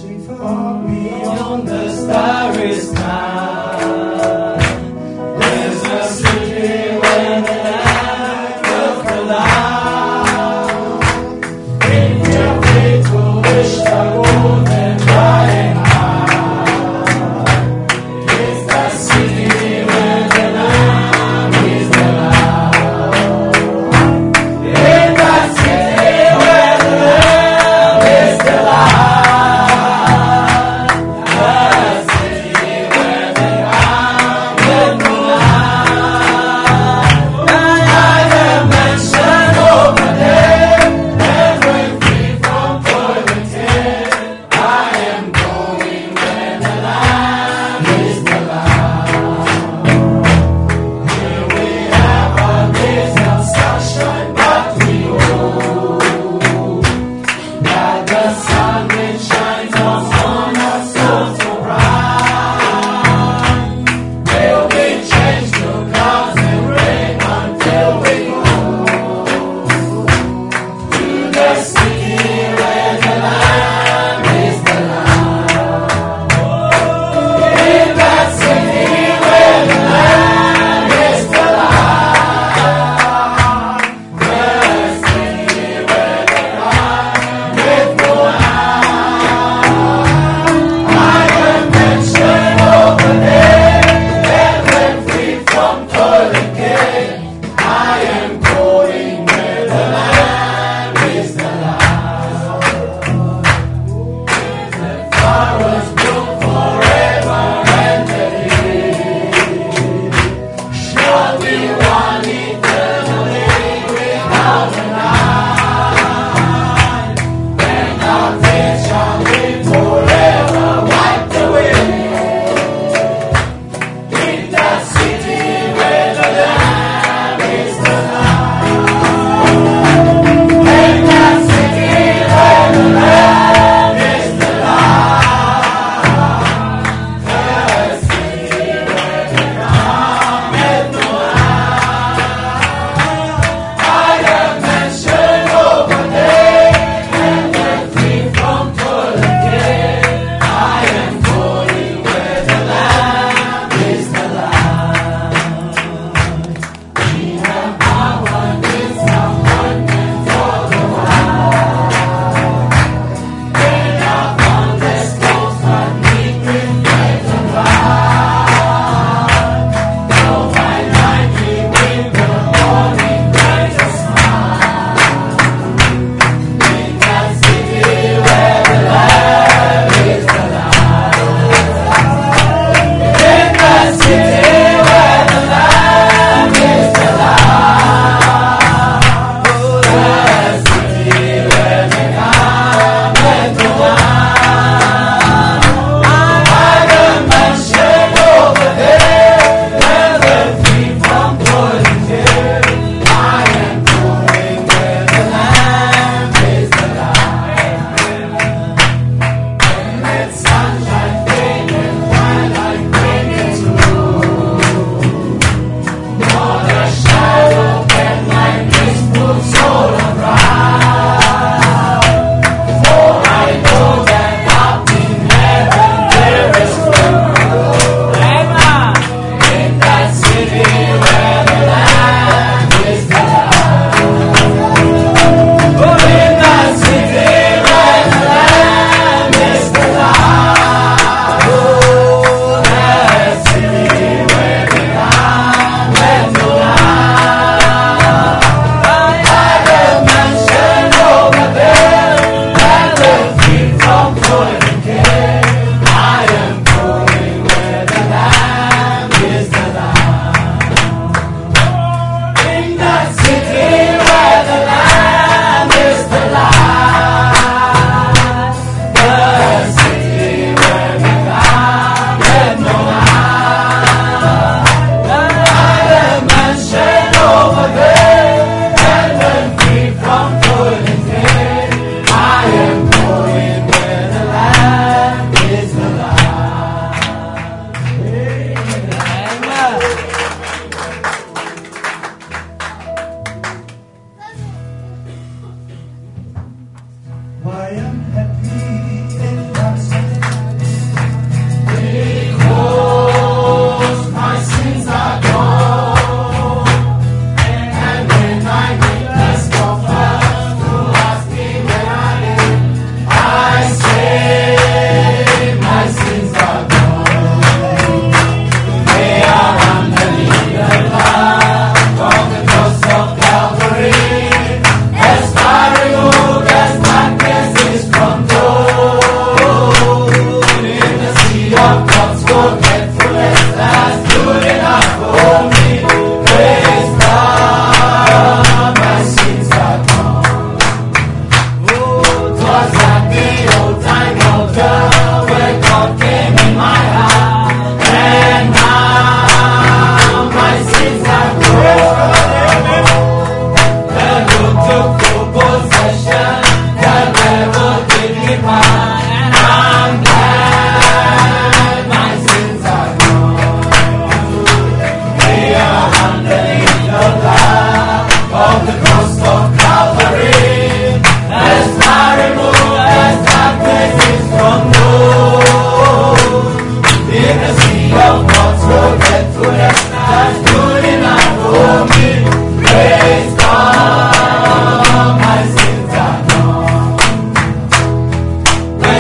far beyond the starry sky. There's a city where the land will collide. In your faithful wish, the golden lying high. It's the city where the Lamb is the Lamb. In the city where the Lamb is the Lamb. I am happy in that possession that never did me harm. And I'm glad my sins are gone. They are underneath the blood of the cross of Calvary. As far removed as darkness is from known. In the sea of God's forgetfulness, that's good enough for me. Praise God, my sins are gone. When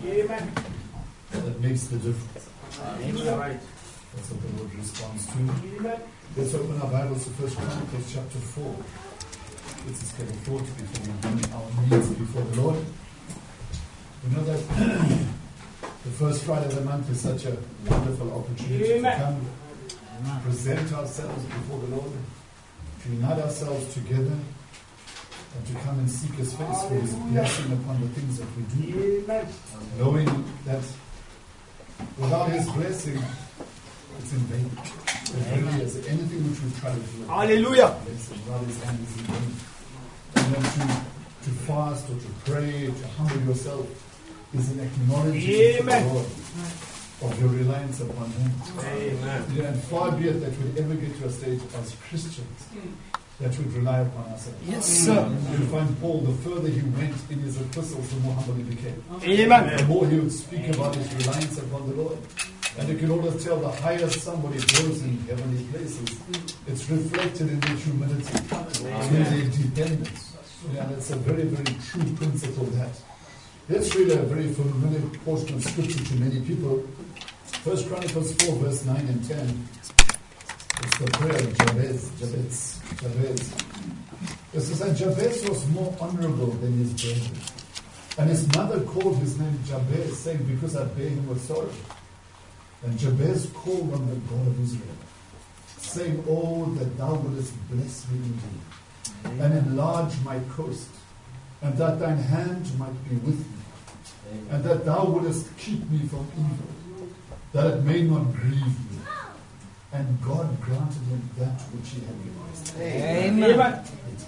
Amen. That makes the difference. Amen. That's what the Lord responds to. Amen. Let's open our Bibles to 1 Chronicles chapter 4. Let's just get a thought before we bring our needs before the Lord. We know that the first Friday of the month is such a wonderful opportunity Amen. to come, present ourselves before the Lord, to unite ourselves together, and to come and seek His face for His blessing upon the things that we do, Amen. knowing that without His blessing, it's in vain. It really is. Anything which we try to do, Hallelujah. without His hand is in vain. And then to fast or to pray, to humble yourself, is an acknowledgement to the Lord of your reliance upon Him. Amen. Yeah, and far be it that we'd ever get to a stage as Christians that we'd rely upon ourselves. Yes, sir. You'll find Paul, the further he went in his epistles, the more humble he became. Amen. The more he would speak about his reliance upon the Lord. And you can always tell the higher somebody goes in heavenly places, it's reflected in their humility, in their dependence. Yeah, that's a very, very true principle that. Let's read a very familiar portion of scripture to many people. 1 Chronicles 4, verse 9 and 10. It's the prayer of Jabez. It says that Jabez was more honorable than his brethren. And his mother called his name Jabez, saying, because I bear him with sorrow. And Jabez called on the God of Israel, saying, oh, that thou wouldest bless me indeed, and enlarge my coast, and that thine hand might be with me, and that thou wouldest keep me from evil, that it may not grieve me. And God granted him that which he had requested. Amen.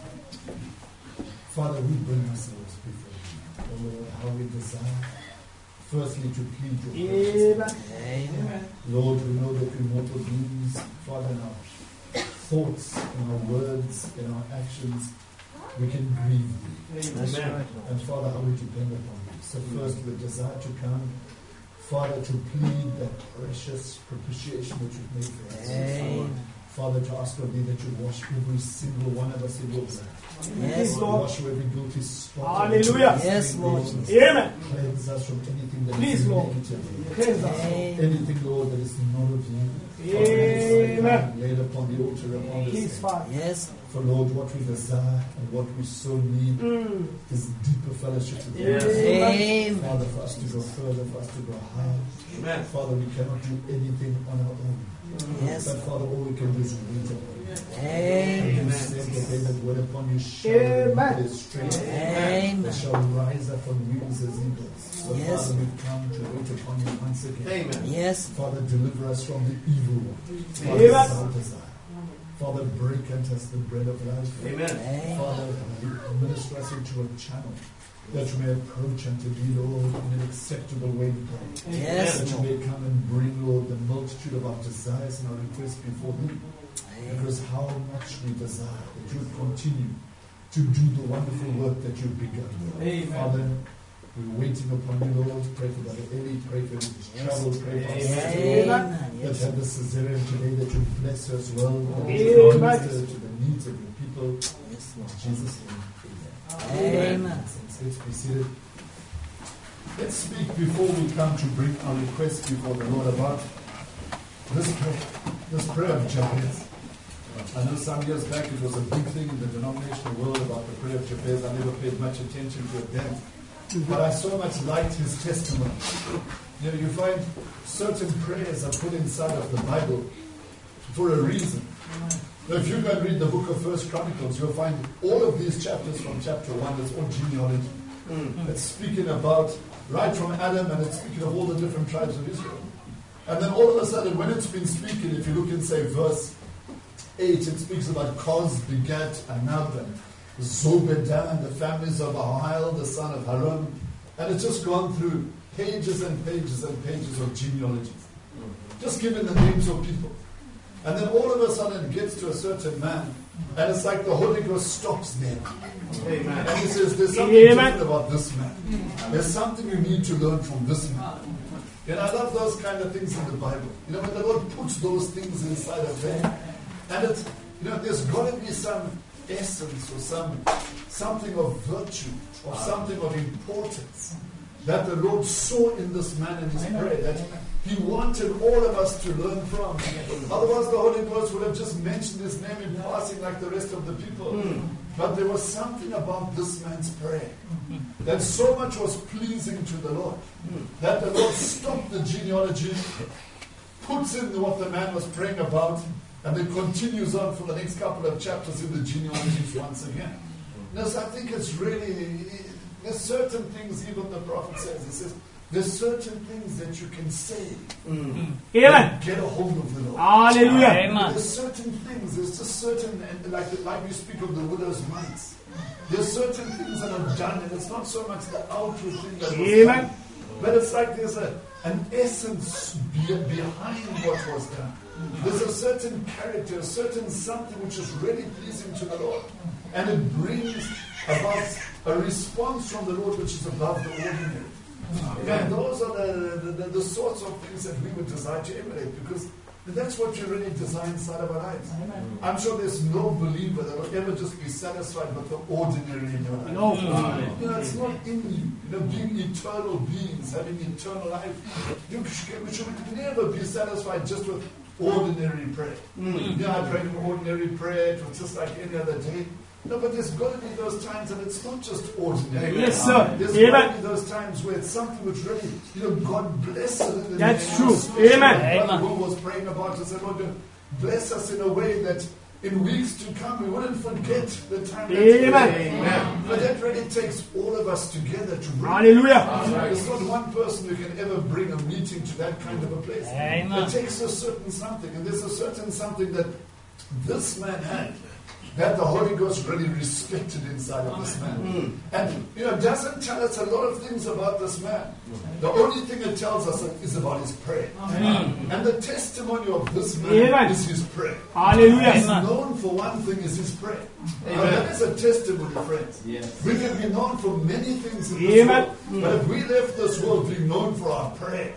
Father, we bring ourselves before you. Oh Lord, how we desire, firstly, to plead your presence. Amen. Lord, we know that we're mortal beings, Father, in our thoughts, in our words, in our actions, we can grieve thee. Amen. And Father, how we depend upon you. So first, we desire to come, Father, to plead that precious propitiation which you've made for us. Father, to ask of thee that you wash every single one of us in your blood. Yes, Lord. Wash away every guilty spot. Hallelujah. Yes, Lord. Amen. Cleanse us from anything that Please, is Lord. negative. Cleanse us. Anything, Lord, that is not of you. Amen. Laid upon the altar upon the Please, same. Father. Yes. For Lord, what we desire and what we so need is deeper fellowship with you. Yes. Amen. Father, for us to go further, for us to go higher. Amen. Father, we cannot do anything on our own. Yes. But Father, all we can do is wait upon you. Amen. You said that they that wait upon you shall renew their strength. Amen. They shall rise up on wings as eagles. So Yes. Father, we come to wait upon you once again. Amen. Yes. Father, deliver us from the evil one. Father, Amen. that's our desire. Father, break unto us the bread of life. Amen. Father, minister us into a channel that you may approach unto thee, Lord, in an acceptable way, God. Yes. That you may come and bring, Lord, the multitude of our desires and our requests before thee. Because how much we desire that you would continue to do the wonderful work that you've begun. Amen. Father, we're waiting upon you, Lord. Pray for Brother Eli, pray for his travel, pray for our sister, Lord, Amen. that Yes. had the cesarean today, that you bless her as well, Lord, Amen. to minister to the needs of your people. Yes, In Lord. Jesus' name, Amen. Let's be seated. Let's speak before we come to bring our requests before the Lord about this prayer of Jabez. I know some years back it was a big thing in the denominational world about the prayer of Jabez. I never paid much attention to it then. But I so much liked his testimony. You know, you find certain prayers are put inside of the Bible for a reason. Now, if you go and read the book of 1 Chronicles, you'll find all of these chapters from chapter 1, it's all genealogy. It's speaking about right from Adam, and it's speaking of all the different tribes of Israel. And then all of a sudden, when it's been speaking, if you look in, say, verse 8, it speaks about Koz begat Anab and Zobedah and the families of Ahil, the son of Haram. And it's just gone through pages and pages and pages of genealogies. Just giving the names of people. And then all of a sudden it gets to a certain man, and it's like the Holy Ghost stops there. Amen. And he says, there's something different about this man. There's something you need to learn from this man. And I love those kind of things in the Bible. You know, when the Lord puts those things inside of them, and it's, you know, there's got to be some essence or something of virtue or something of importance that the Lord saw in this man and his prayer, that He wanted all of us to learn from. Otherwise, the Holy Ghost would have just mentioned His name in passing like the rest of the people. But there was something about this man's prayer that so much was pleasing to the Lord, that the Lord stopped the genealogy, puts in what the man was praying about, and then continues on for the next couple of chapters in the genealogies once again. Now, so I think it's really, there's certain things, even the prophet says, he says, there's certain things that you can say. Amen. Get a hold of the Lord. Hallelujah. Amen. There's certain things, there's just certain, and like we speak of the widow's mites. There's certain things that are done, and it's not so much the outward thing that was Amen. done, but it's like there's an essence behind what was done. There's a certain character, a certain something which is really pleasing to the Lord. And it brings about a response from the Lord which is above the ordinary. And those are the sorts of things that we would desire to emulate, because that's what you really desire inside of our lives. I'm sure there's no believer that will ever just be satisfied with the ordinary in your life. No. It's not in you. Being eternal beings, having eternal life. We should never be satisfied just with ordinary prayer. I prayed an ordinary prayer. It was just like any other day. No, but there's got to be those times, and it's not just ordinary. Yes, sir. There's Amen. got to be those times where it's something which really, God bless it. In the That's name true. of special. Amen. Brother who was praying about it said, Lord, bless us in a way that in weeks to come we wouldn't forget the time. Amen. But that really takes all of us together to bring. Hallelujah. There's not one person who can ever bring a meeting to that kind of a place. Amen. It takes a certain something, and there's a certain something that this man had, that the Holy Ghost really respected inside of this man. And it doesn't tell us a lot of things about this man. The only thing it tells us is about his prayer. And the testimony of this man is his prayer. Hallelujah. He's known for one thing, is his prayer. Now, that is a testimony, friends. Yes. We can be known for many things in this Amen. world, but if we left this world being known for our prayer,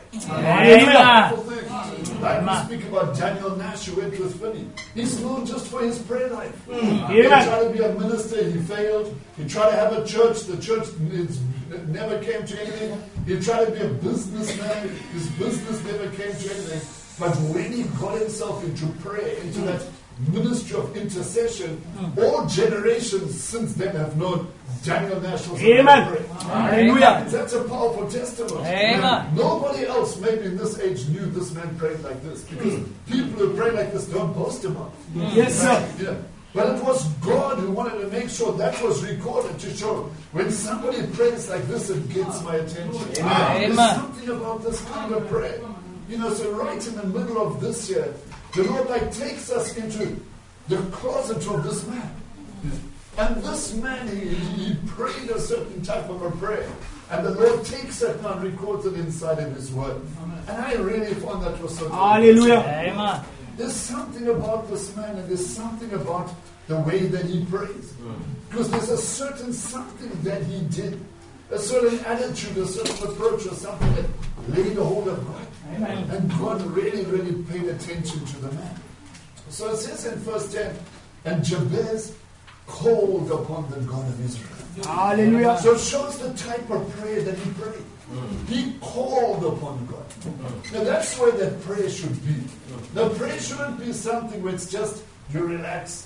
Amen. like we speak about Daniel Nash who went with Finney, he's known just for his prayer life. He Amen. tried to be a minister, he failed. He tried to have a church, the church never came to anything. He tried to be a businessman, his business never came to anything. But when he got himself into prayer, into that ministry of intercession, all generations since then have known Daniel Nash was a man of prayer. Hallelujah. That's a powerful testimony. Amen. Nobody else, maybe in this age, knew this man prayed like this, because people who pray like this don't boast about it. Yes, sir. Yeah. But it was God who wanted to make sure that was recorded to show when somebody prays like this, it gets my attention. Amen. There's something about this kind of prayer. So right in the middle of this year, the Lord takes us into the closet of this man. And this man, he prayed a certain type of a prayer. And the Lord takes it and records it inside of His Word. And I really found that was so good. Hallelujah. Amen. There's something about this man, and there's something about the way that he prays. Because there's a certain something that he did, a certain attitude, a certain approach, or something that laid a hold of God. Amen. And God really, really paid attention to the man. So it says in verse 10, and Jabez called upon the God of Israel. Hallelujah. So it shows the type of prayer that he prayed. He called upon God. Now that's where that prayer should be. Now prayer shouldn't be something where it's just, you're relaxed.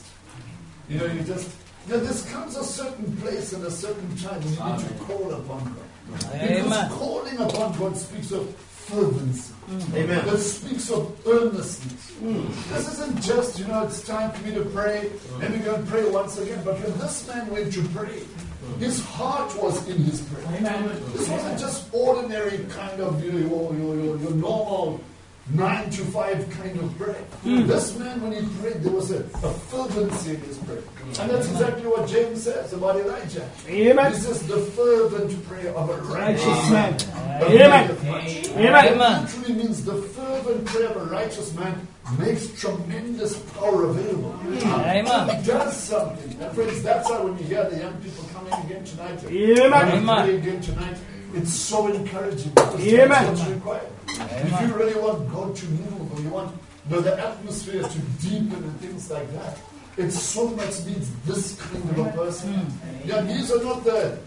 This comes a certain place and a certain time when you need to call upon God. Because Amen. calling upon God speaks of fervency. Amen. That speaks of earnestness. This isn't just, it's time for me to pray, and we're going to pray once again. But when this man went to pray, his heart was in his prayer. This wasn't just ordinary kind of your normal 9 to 5 kind of prayer. This man, when he prayed, there was a fervency in his prayer. And that's exactly what James says about Elijah. Amen. He says the fervent prayer of a righteous man. Amen. It literally means the fervent prayer of a righteous man makes tremendous power available. Amen. It does something. And friends, that's why when you hear the young people coming again tonight, Amen. pray again tonight, it's so encouraging. Because Amen. that's what's required. If you really want God to move, or you want the atmosphere to deepen and things like that, it so much needs this kind of a person. Yeah, these are not the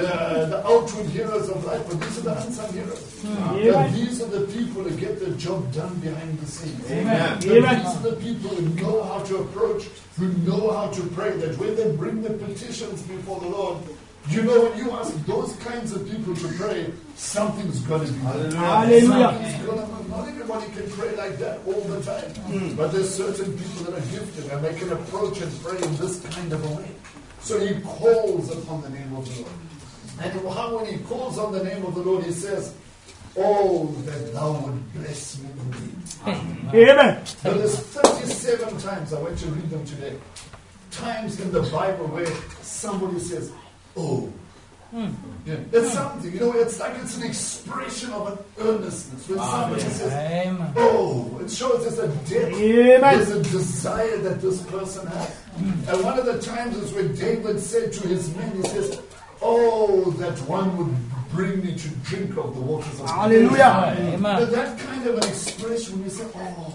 outward heroes of life, but these are the unsung heroes. Yeah, these are the people that get the job done behind the scenes. Amen. These are the people who know how to approach, who know how to pray, that when they bring the petitions before the Lord, you know, when you ask those kinds of people to pray, something's going to be done. Hallelujah. Something's going to move. Not everybody can pray like that all the time. But there's certain people that are gifted and they can approach and pray in this kind of a way. So he calls upon the name of the Lord. And how when he calls on the name of the Lord, he says, "Oh, that thou would bless me indeed." Amen. Now there's 37 times, I want to read them today, times in the Bible where somebody says, "Oh." Yeah, it's something, you know, it's like it's an expression of an earnestness. When somebody says, "Oh," it shows there's a depth, there's a desire that this person has. And one of the times is when David said to his men, he says, "Oh, that one would bring me to drink of the waters of Hallelujah. But that kind of an expression, when you say, "Oh,"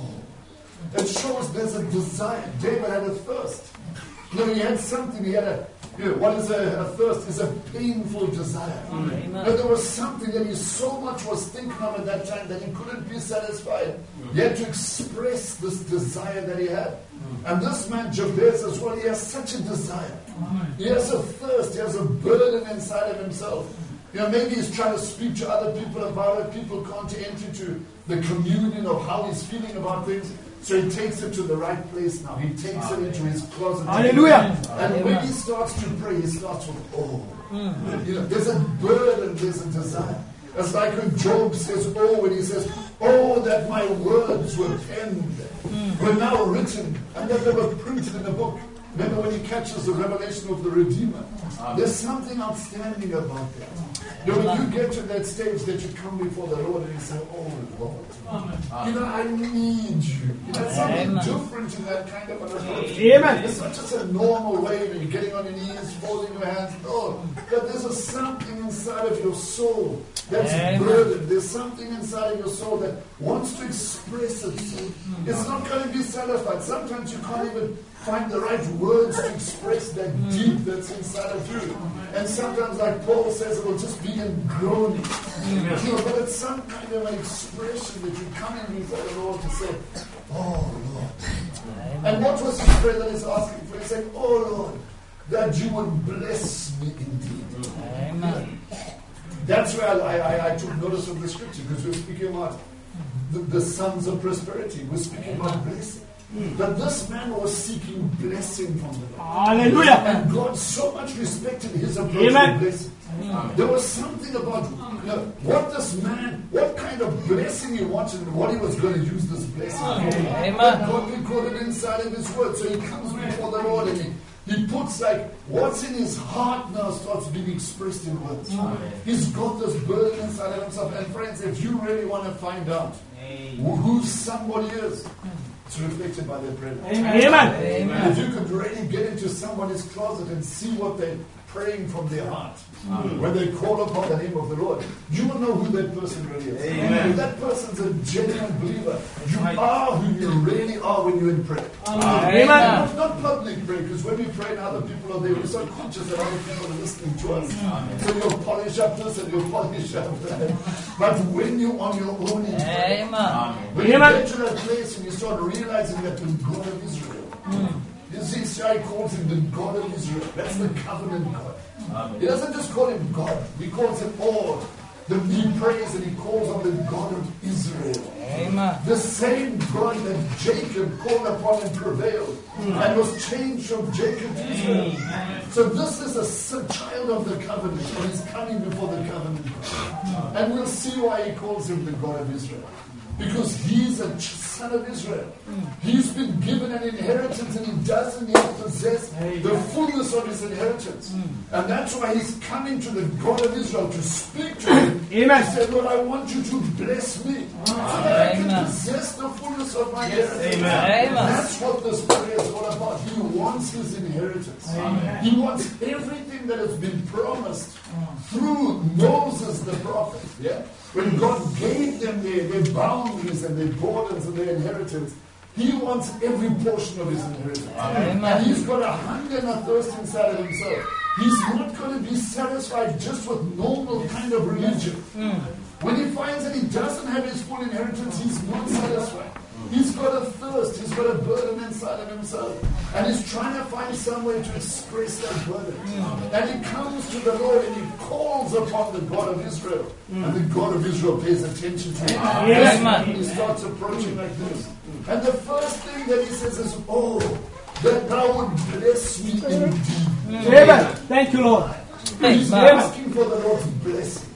it shows there's a desire. David had a thirst. You know, he had something, he had a, you know, what is a thirst? Is a painful desire. But there was something that he so much was thinking of at that time that he couldn't be satisfied. He had to express this desire that he had. And this man, Jabez, as well, he has such a desire. He has a thirst, he has a burden inside of himself. You know, maybe he's trying to speak to other people about it. People can't enter into the communion of how he's feeling about things. So he takes it to the right place now. He takes it into his closet. Hallelujah. And when he starts to pray, he starts with, "Oh." You know, there's a burden, there's a desire. It's like when Job says, "Oh," when he says, "Oh, that my words were penned, were now written, and that they were printed in a book." Remember when he catches the revelation of the Redeemer? There's something outstanding about that. You know, when you get to that stage that you come before the Lord and you say, "Oh, Lord, you know, I need you." You know, something different in that kind of an approach. Amen. It's not just a normal way when you're getting on your knees, folding your hands. No, but there's something inside of your soul that's burdened. There's something inside of your soul that wants to express itself. It's not going to be satisfied. Sometimes you can't even find the right words to express that deep that's inside of you. And sometimes, like Paul says, it will just be in groaning. You know, but it's some kind of an expression that you come in before the Lord to say, "Oh, Lord." And what was his prayer that he's asking for? He's saying, "Oh, Lord, that you would bless me indeed." Amen. That's where I took notice of the scripture, because we're speaking about the sons of prosperity. We're speaking about blessing. But this man was seeking blessing from the Lord. Hallelujah. And God so much respected his approach to blessing. There was something about, you know, what this man, what kind of blessing he wanted and what he was going to use this blessing for. Amen. God recorded inside of his word. So he comes before the Lord and he puts like what's in his heart now starts being expressed in words. He's got this burden inside of himself. And friends, if you really want to find out who somebody is, it's reflected by their prayer. Amen. If you could really get into somebody's closet and see what they're praying from their heart, when they call upon the name of the Lord, you will know who that person really is. If that person's a genuine believer, you are who you really are when you're in prayer. Amen. Not public prayer, because when we pray and other people are there, we're so conscious that other people are listening to us. So you'll polish up this and you'll polish up that. But when you're on your own in prayer, when you get to that place and you start realizing that the God of Israel, you see, Shai calls him the God of Israel. That's the covenant God. He doesn't just call him God. He calls him all. He prays and he calls on the God of Israel. Amen. The same God that Jacob called upon and prevailed and was changed from Jacob to Israel. So this is a child of the covenant, and he's coming before the covenant God. And we'll see why he calls him the God of Israel. Because he's a son of Israel. He's been given an inheritance and he doesn't yet possess the fullness of his inheritance. And that's why he's coming to the God of Israel to speak to him. Amen. He said, "Lord, I want you to bless me so that I can possess the fullness of my inheritance." Amen. That's what this prayer is all about. He wants his inheritance. He wants everything that has been promised through Moses the prophet. Yeah? When God gave them their boundaries and their borders and their inheritance, He wants every portion of his inheritance. Amen. And he's got a hunger and a thirst inside of himself. He's not going to be satisfied just with normal kind of religion. When he finds that he doesn't have his full inheritance, he's not satisfied. He's got a thirst, he's got a burden inside of himself. And he's trying to find some way to express that burden. And he comes to the Lord and he calls upon the God of Israel. And the God of Israel pays attention to him. Amen. He starts approaching like this. And the first thing that he says is, oh, that thou would bless me indeed. Amen. Thank you, Lord. He's Amen. asking for the Lord's blessing.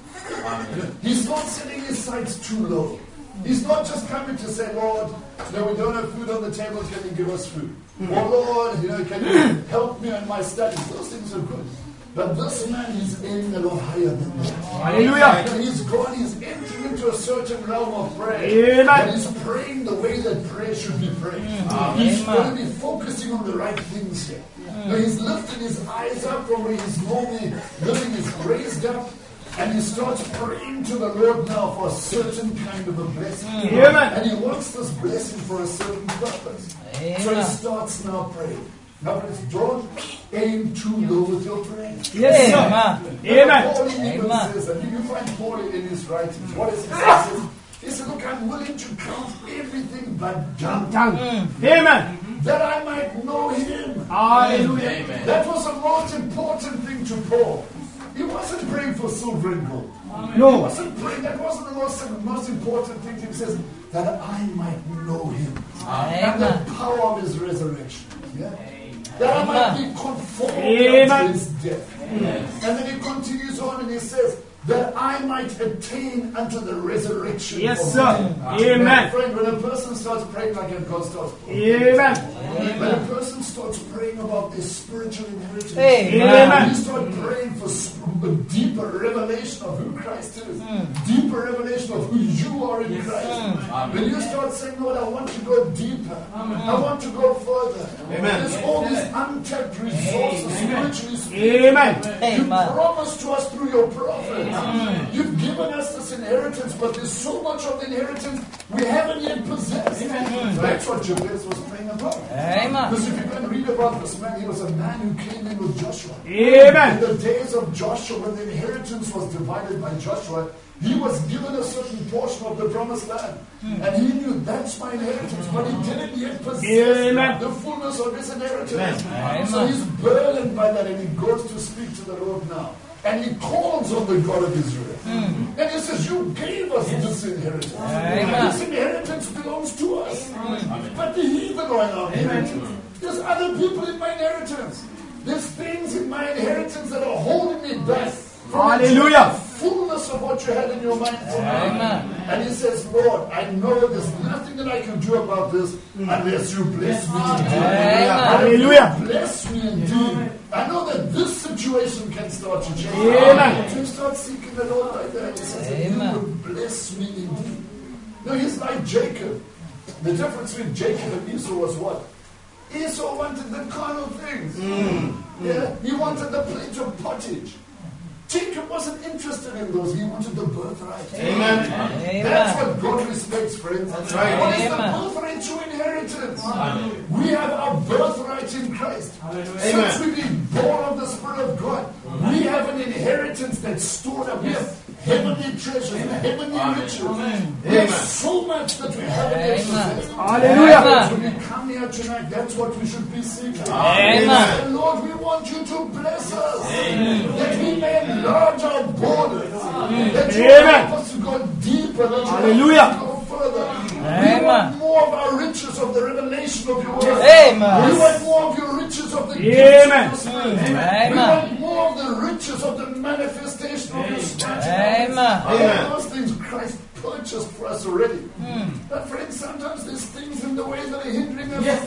He's not setting his sights too low. He's not just coming to say, Lord, we don't have food on the table, can you give us food? Or Lord, can you help me in my studies? Those things are good. But this man is aiming a lot higher than that. Hallelujah. He's entering into a certain realm of prayer. Amen. And he's praying the way that prayer should be prayed. He's going to be focusing on the right things here. Now he's lifted his eyes up from where he's normally living, is raised up. And he starts praying to the Lord now for a certain kind of a blessing. Amen. And he wants this blessing for a certain purpose. So he starts now praying. Now, don't aim too low with your prayer. Yes, sir. Amen. Paul even says that. You find Paul in his writings. What is he? He says, look, I'm willing to count everything but dung. Amen. That I might know him. Hallelujah. That was the most important thing to Paul. He wasn't praying for silver and gold. He No. wasn't praying. That wasn't the most important thing. He says that I might know him and the power of his resurrection. Yeah? That I might be conformed to his death. And then he continues on and he says that I might attain unto the resurrection. Yes, of sir. life. Amen. My friend, when a person starts praying like that, God starts praying. Amen. When a person starts praying about their spiritual inheritance, Amen. you start praying for a deeper revelation of who Christ is, deeper revelation of who you are in Christ. When you start saying, Lord, I want to go deeper, I want to go further. There's all these untapped resources spiritually speaking. Amen. You promised to us through your prophets. You've given us this inheritance, but there's so much of the inheritance we haven't yet possessed. That's what Jabez was praying about. Because if you can read about this man, he was a man who came in with Joshua. Amen. In the days of Joshua, when the inheritance was divided by Joshua, he was given a certain portion of the promised land. And he knew that's my inheritance, but he didn't yet possess the fullness of his inheritance. So he's burdened by that, and he goes to speak to the Lord now. And he calls on the God of Israel. And he says, you gave us this inheritance. This inheritance belongs to us. But the heathen are in our inheritance. There's other people in my inheritance. There's things in my inheritance that are holding me back from the fullness of what you had in your mind for me. And he says, Lord, I know there's nothing that I can do about this unless you bless me indeed. Hallelujah. Bless me indeed. I know that this situation can start to change. Amen. You start seeking the Lord like that. He says, that you would bless me indeed. Now he's like Jacob. The difference between Jacob and Esau was what? Esau wanted the carnal things. Yeah, he wanted the plate of pottage. Jacob wasn't interested in those. He wanted the birthright. Amen. That's what God respects, friends. That's right. What is the birthright? True inheritance. We have our birthright in Christ. Since we've been born of the Spirit of God, we have an inheritance that's stored up. We have heavenly treasures, heavenly riches. There's so much that we haven't yet possessed. Hallelujah. When we come here tonight, that's what we should be seeking. Amen. Lord, we want you to bless us. That we may enlarge our borders. That you help us to go deeper. That you help us to go further. We want more of our riches of the revelation of your word. Amen. We want more of your riches of the gifts of your Spirit. We want more of the riches of the manifestation of your Spirit. All those things Christ purchased for us already. But friends, sometimes there's things in the way that are hindering us.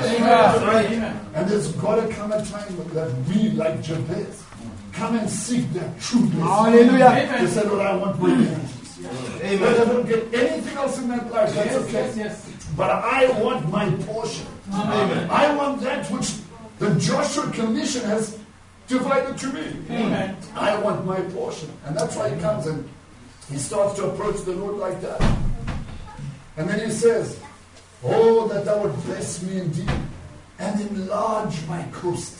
Amen. And there's got to come a time that we, like Jabez, come and seek that true blessing. Hallelujah. They said, Lord, I want my inheritance. Amen. But I don't get anything else in that life. That's okay. But I want my portion. Amen. I want that which the Joshua Commission has divided to me. Amen. I want my portion. And that's why he comes and he starts to approach the Lord like that. And then he says, Oh, that thou would bless me indeed and enlarge my coast.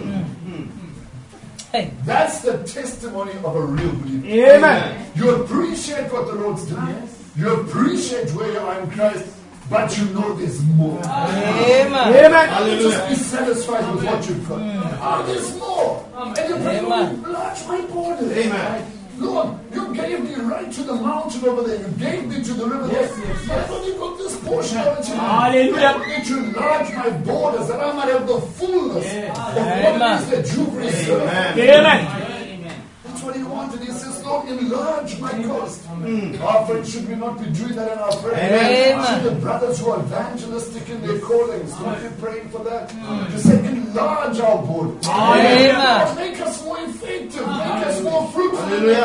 Hey. That's the testimony of a real believer. Amen. You appreciate what the Lord's done. You appreciate where you are in Christ, but you know there's more. Amen. Amen. Just be satisfied with what you've got. There's more. And you pray, Lord, enlarge my borders. Amen. Lord, you gave me right to the mountain over there. You gave me to the river there. But I've only got this portion of it. Hallelujah. Help me to enlarge my borders that I might have the fullness of what it is that you've reserved. Amen. That's what he wanted. He says, Lord, enlarge my coast. Our friends, should we not be doing that in our prayers? Amen. Should the brothers who are evangelistic in their callings not be praying for that? To say, enlarge our borders. Amen. Make us more effective. Make us more fruitful.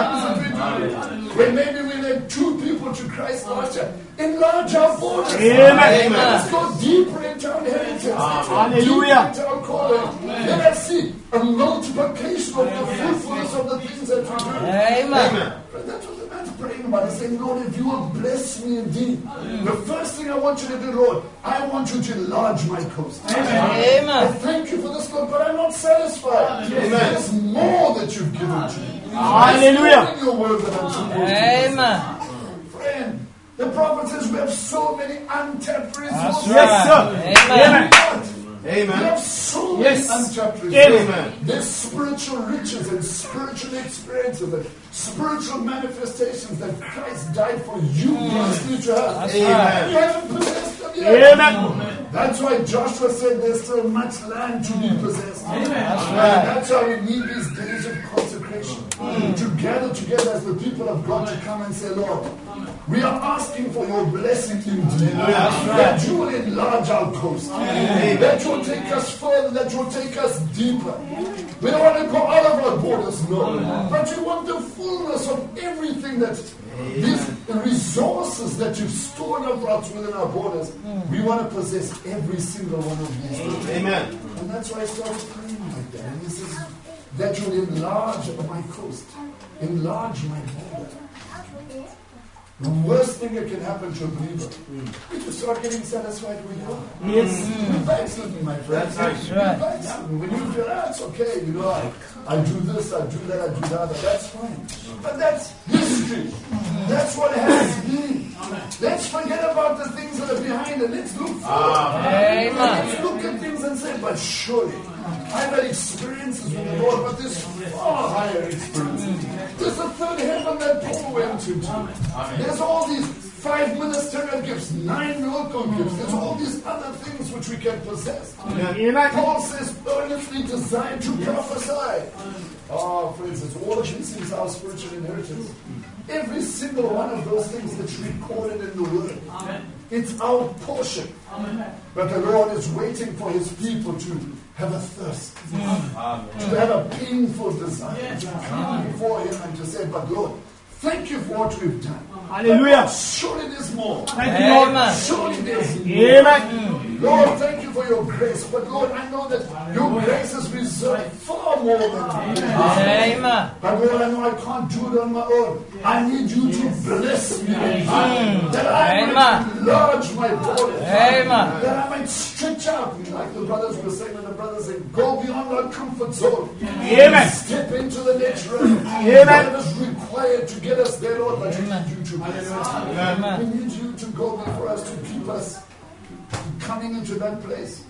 Hallelujah. When maybe we led 2 people to Christ last year, enlarge our borders. Amen. Let's go deeper into our inheritance. Hallelujah. Deeper into our calling. Let us see a multiplication of the fruitfulness of the things that we do. Amen. But that's what the man's praying about. He's saying, Lord, if you will bless me indeed, the first thing I want you to do, Lord, I want you to enlarge my coast. I Amen. thank you for this, Lord, but I'm not satisfied. There's more that you've given to me. Hallelujah. There's more in your word that I'm supposed to do. Amen. Friend, the prophet says we have so many untapped resources. Yes, sir. Amen. We Amen. have so many Yes. untapped resources. Amen. There's spiritual riches and spiritual experiences and spiritual manifestations that Christ died for you personally to have. Amen. You haven't possessed them yet. Amen. That's why Joshua said there's still much land to be possessed. And that's why we need these days of consecration to gather together as the people of God to come and say, Lord, we are asking for your blessing indeed. That you will enlarge our coast. That you will take us further. That you will take us deeper. We don't want to go out of our borders, no. But we want the fullness of everything that these resources that you've stored up for us within our borders. We want to possess every single one of these things. Amen. And that's why I started praying like that. And he says, that you will enlarge my coast. Enlarge my border. The worst thing that can happen to a believer is to start getting satisfied where you are. Yes. You're backsliding, my friend. That's You're backsliding. When you feel, it's okay, you know, I do this, I do that, I do that, that's fine. But that's history. That's what has been. Let's forget about the things that are behind and let's look forward. Amen. Let's look at things and say, but surely, I've had experiences with the Lord, but there's far higher experiences. There's a third heaven that Paul went into. There's all these 5 ministerial gifts, 9 local gifts. There's all these other things which we can possess. Amen. Paul says, earnestly designed to prophesy. Oh, for instance, all of these things are spiritual inheritance. Every single one of those things that's recorded in the Word. It's our portion. But the Lord is waiting for His people to have a thirst. To have a painful desire. To come before Him and to say, but Lord, thank you for what we've done. Hallelujah. But surely there's more. Thank you, Lord. Amen. Surely there's more. Amen. Lord, thank you for your grace. But Lord, I know that your grace is reserved far more than me. Amen. But Lord, I know I can't do it on my own. I need you to bless me. That I might enlarge my borders. Amen. That I might stretch out. Like the brothers were saying, and the brothers saying, go beyond our comfort zone. Amen. Step into the next realm. Amen. Whatever is required to get us there, Lord, but we need you to bless us. Amen. We need you to go before us to keep us coming into that place.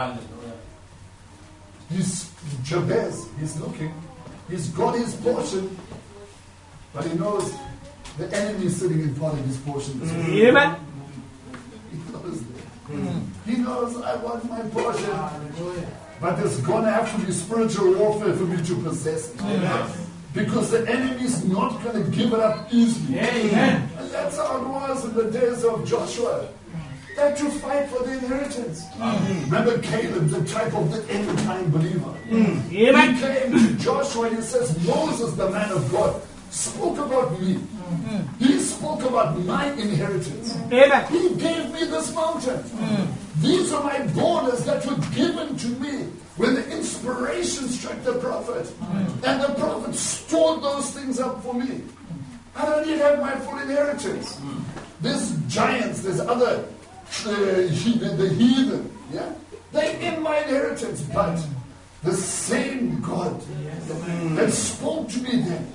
He's Jabez, he's looking. He's got his portion, but he knows the enemy is sitting in part of his portion. Amen. He knows that. He knows I want my portion. But there's going to have to be spiritual warfare for me to possess it. Because the enemy's not going to give it up easily. Amen. And that's how it was in the days of Joshua. They had to fight for the inheritance. Remember Caleb, the type of the end-time believer. He Amen. came to Joshua and he says, Moses, the man of God, spoke about me. He spoke about my inheritance. Amen. He gave me this mountain. These are my borders that were given to me when the inspiration struck the prophet. And the prophet stored those things up for me. I don't yet have my full inheritance. There's giants, there's other the heathen. Yeah? They're in my inheritance, but the same God that spoke to me then,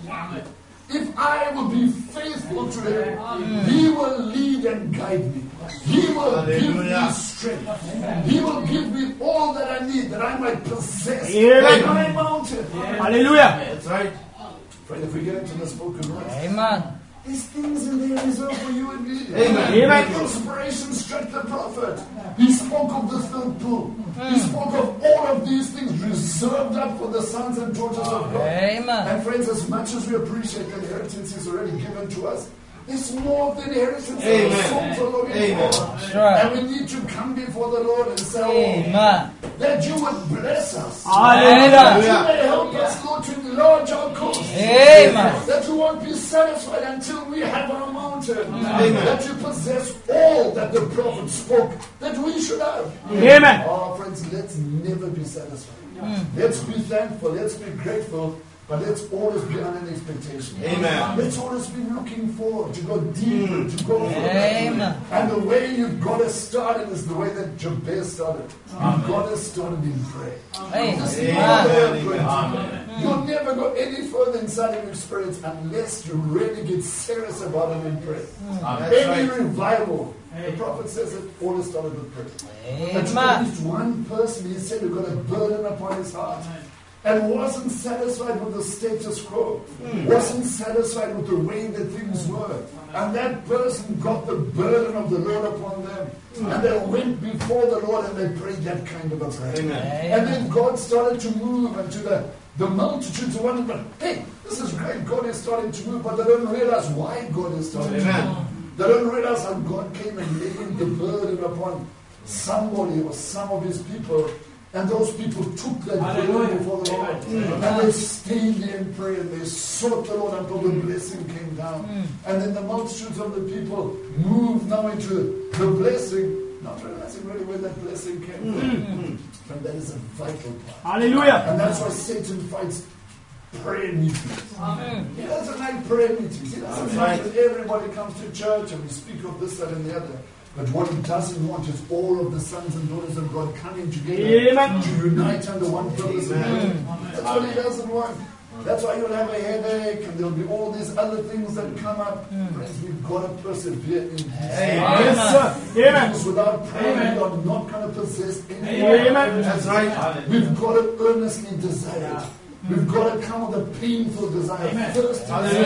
if I will be faithful to Him, He will lead and guide me. He will give me strength. He will give me all that I need, that I might possess my mountain. Hallelujah. That's right. Friend, if we get into the spoken word, Amen. there's things in there reserved for you and me. Amen. Inspiration struck the prophet. He spoke of the third pool. He spoke of all of these things reserved up for the sons and daughters of God. Amen. And friends, as much as we appreciate the inheritance He's already given to us, there's more of the inheritance that our souls are longing for. That's right. And we need to come before the Lord and say, Amen. that you would bless us. Hallelujah. That you may help us, Lord, to enlarge our coast. Amen. That we won't be satisfied until we have our mountain. That you possess all that the prophet spoke that we should have. Amen. Oh, friends, let's never be satisfied. Let's be thankful. Let's be grateful. But let's always be under an expectation. Amen. Let's always be looking forward to go deeper, to go further. Amen. And the way you've got to start it is the way that Jabez started. You've got to start it in prayer. This is not the way of going to. You'll never go any further inside of your experience unless you really get serious about it in prayer. Any revival, the prophet says it always started with prayer. But at least one person, he said, who got a burden upon his heart and wasn't satisfied with the status quo, wasn't satisfied with the way that things were. And that person got the burden of the Lord upon them. And they went before the Lord and they prayed that kind of a prayer. Amen. And then God started to move into the multitudes of wondering, but hey, this is great, God is starting to move, but they don't realize why God is starting to move. They don't realize how God came and laid the burden upon somebody or some of His people. And those people took that burden before the Lord. And they stayed there in prayer and they sought the Lord until the blessing came down. And then the multitudes of the people moved now into the blessing, not realizing really where that blessing came from. And that is a vital part. Hallelujah. And that's why Satan fights prayer meetings. He doesn't like prayer meetings. He doesn't like that everybody comes to church and we speak of this, that, and the other. But what he doesn't want is all of the sons and daughters of God coming together to unite under one purpose. That's what he doesn't want. That's why you'll have a headache and there'll be all these other things that come up. Friends, we've got to persevere in this. Yes, sir. Amen. Because without prayer, we are not going to possess anything. Amen. That's right. We've got to earnestly desire it. We've got to come with a painful desire. First,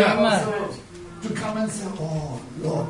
to come and say, oh, Lord,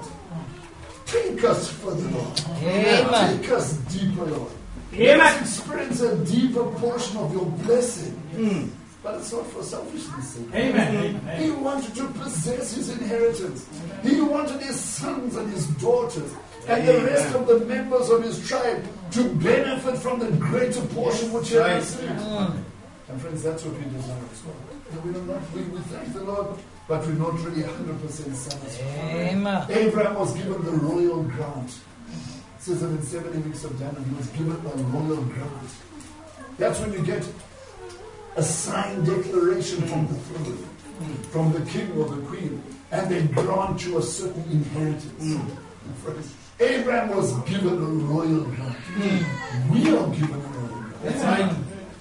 take us further, Lord. Amen. Take us deeper, Lord. Amen. Let us experience a deeper portion of your blessing. But it's not for selfishness' sake. Amen. He wanted to possess his inheritance. He wanted his sons and his daughters and the rest of the members of his tribe to benefit from the greater portion which he had received. And friends, that's what we desire as well. We thank the Lord, but we're not really 100% satisfied. Amen. Abraham was given the royal grant. It says that in 70 weeks of Daniel, he was given a royal grant. That's when you get a signed declaration from the throne, from the king or the queen, and they grant you a certain inheritance. Abraham was given a royal grant. We are given a royal grant. That's right.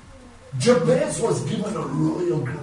Jabez was given a royal grant.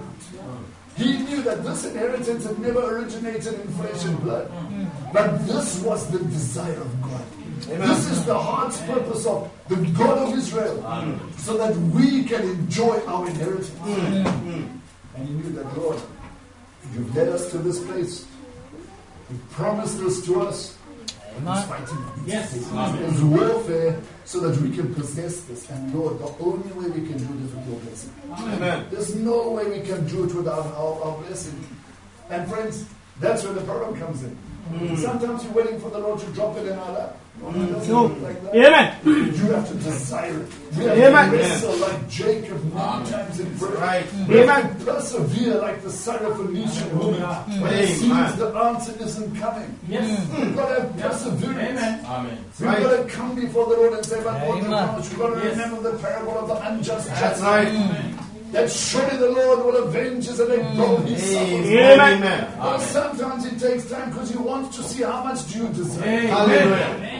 He knew that this inheritance had never originated in flesh and blood. But this was the desire of God. Amen. This is the heart's purpose of the God of Israel. So that we can enjoy our inheritance. And he knew that, Lord, you've led us to this place. You've promised this to us. He's fighting. Yes. There's warfare so that we can possess this. And Lord, the only way we can do this with your blessing. Amen. There's no way we can do it without our blessing. And friends, that's where the problem comes in. Sometimes you're waiting for the Lord to drop it in our lap. Like that. Amen. You have to desire it. We have Amen. to wrestle like Jacob many times in prayer. Right. We have Amen. to persevere like the Syrophoenician woman when it seems the answer isn't coming. Yes. We've got to have perseverance. Amen. We've got to come before the Lord and say, but Lord, we've got to remember the parable of the unjust judge. That's right. That surely the Lord will avenge us and exalt his sons. Amen. But sometimes it takes time because he wants to see how much do you deserve. Hallelujah.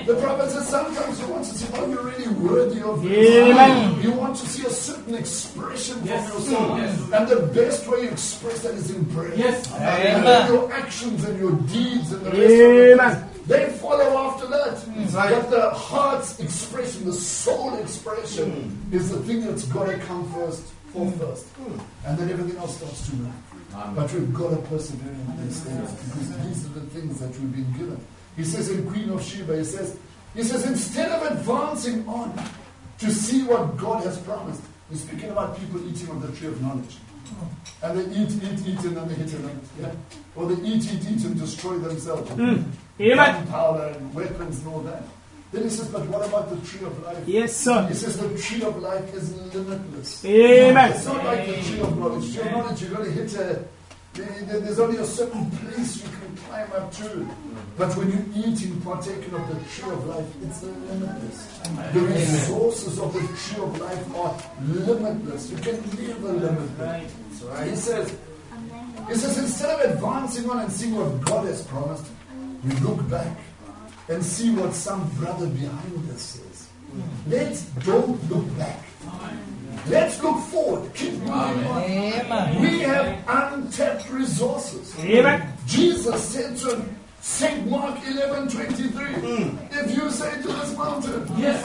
The prophet says sometimes you want to see, are you really worthy of Amen. You want to see a certain expression from yourself. And the best way you express that is in prayer. And then your actions and your deeds and the rest of it, they follow after that. But the heart's expression, the soul expression, is the thing that's got to come first. And then everything else starts to move. But we've got to persevere in these things, because these are the things that we've been given. He says in Queen of Sheba, he says, instead of advancing on to see what God has promised, he's speaking about people eating of the tree of knowledge. And they eat, and then they hit it. Yeah? Or they eat, and destroy themselves. Gunpowder and weapons and all that. Then he says, but what about the tree of life? Yes, sir. He says the tree of life is limitless. Amen. It's not like the tree of knowledge. Tree of knowledge, you're going to hit there's only a certain place you can climb up to. But when you eat and partaking of the tree of life, it's limitless. The resources of the tree of life are limitless. You can never limit them. He says, instead of advancing on and seeing what God has promised, we look back and see what some brother behind us says. Don't look back. Let's look forward. Keep moving on. We have untapped resources. Jesus said to St. Mark 11:23, if you say to this mountain,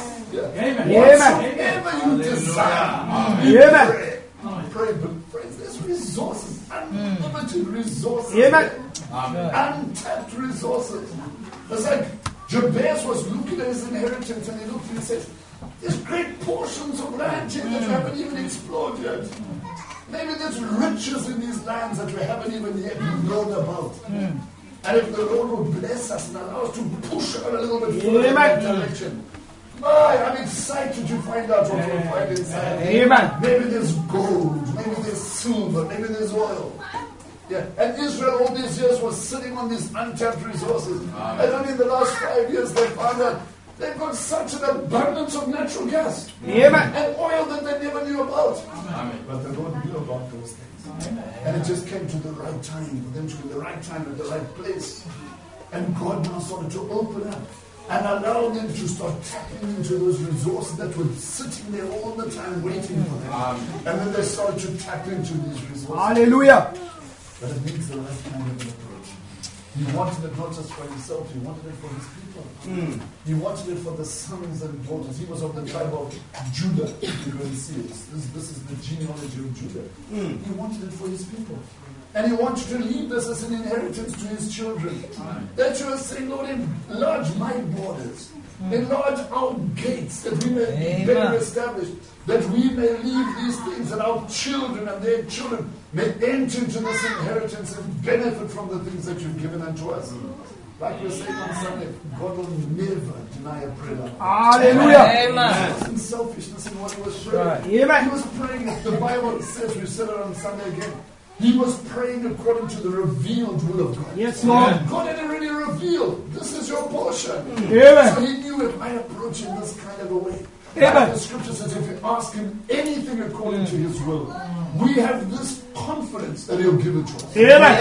whatsoever you desire, pray. But friends, there's resources, unlimited resources, untapped resources. It's like Jabez was looking at his inheritance, and he looked and he said, there's great portions of land here that we haven't even explored yet. Maybe there's riches in these lands that we haven't even yet known about. And if the Lord will bless us and allow us to push out a little bit further in that direction, I'm excited to find out what we'll find inside. Maybe there's gold, maybe there's silver, maybe there's oil. And Israel all these years was sitting on these untapped resources. And only in the last 5 years they found out they've got such an abundance of natural gas and oil that they never knew about. But the Lord knew about those things. And it just came to the right time for them to be the right time at the right place. And God now started to open up and allow them to start tapping into those resources that were sitting there all the time waiting for them. And then they started to tap into these resources. Hallelujah. But it needs the right kind of approach. He wanted it not just for himself, he wanted it for his people. He wanted it for the sons and daughters. He was of the tribe of Judah, if you go and see it. This is the genealogy of Judah. He wanted it for his people. And he wanted to leave this as an inheritance to his children. That you are saying, Lord, enlarge my borders. Enlarge our gates that we may be better established. That we may leave these things and our children and their children may enter into this inheritance and benefit from the things that you've given unto us. Like we're saying on Sunday, God will never deny a prayer. Hallelujah. It wasn't selfishness in what he was praying. He was praying, the Bible says, we said it on Sunday again, he was praying according to the revealed will of God. Yes, Lord. God had already revealed, this is your portion. So he knew it might approach in this kind of a way. The scripture says if you ask him anything according to his will, we have this confidence that he'll give it to us.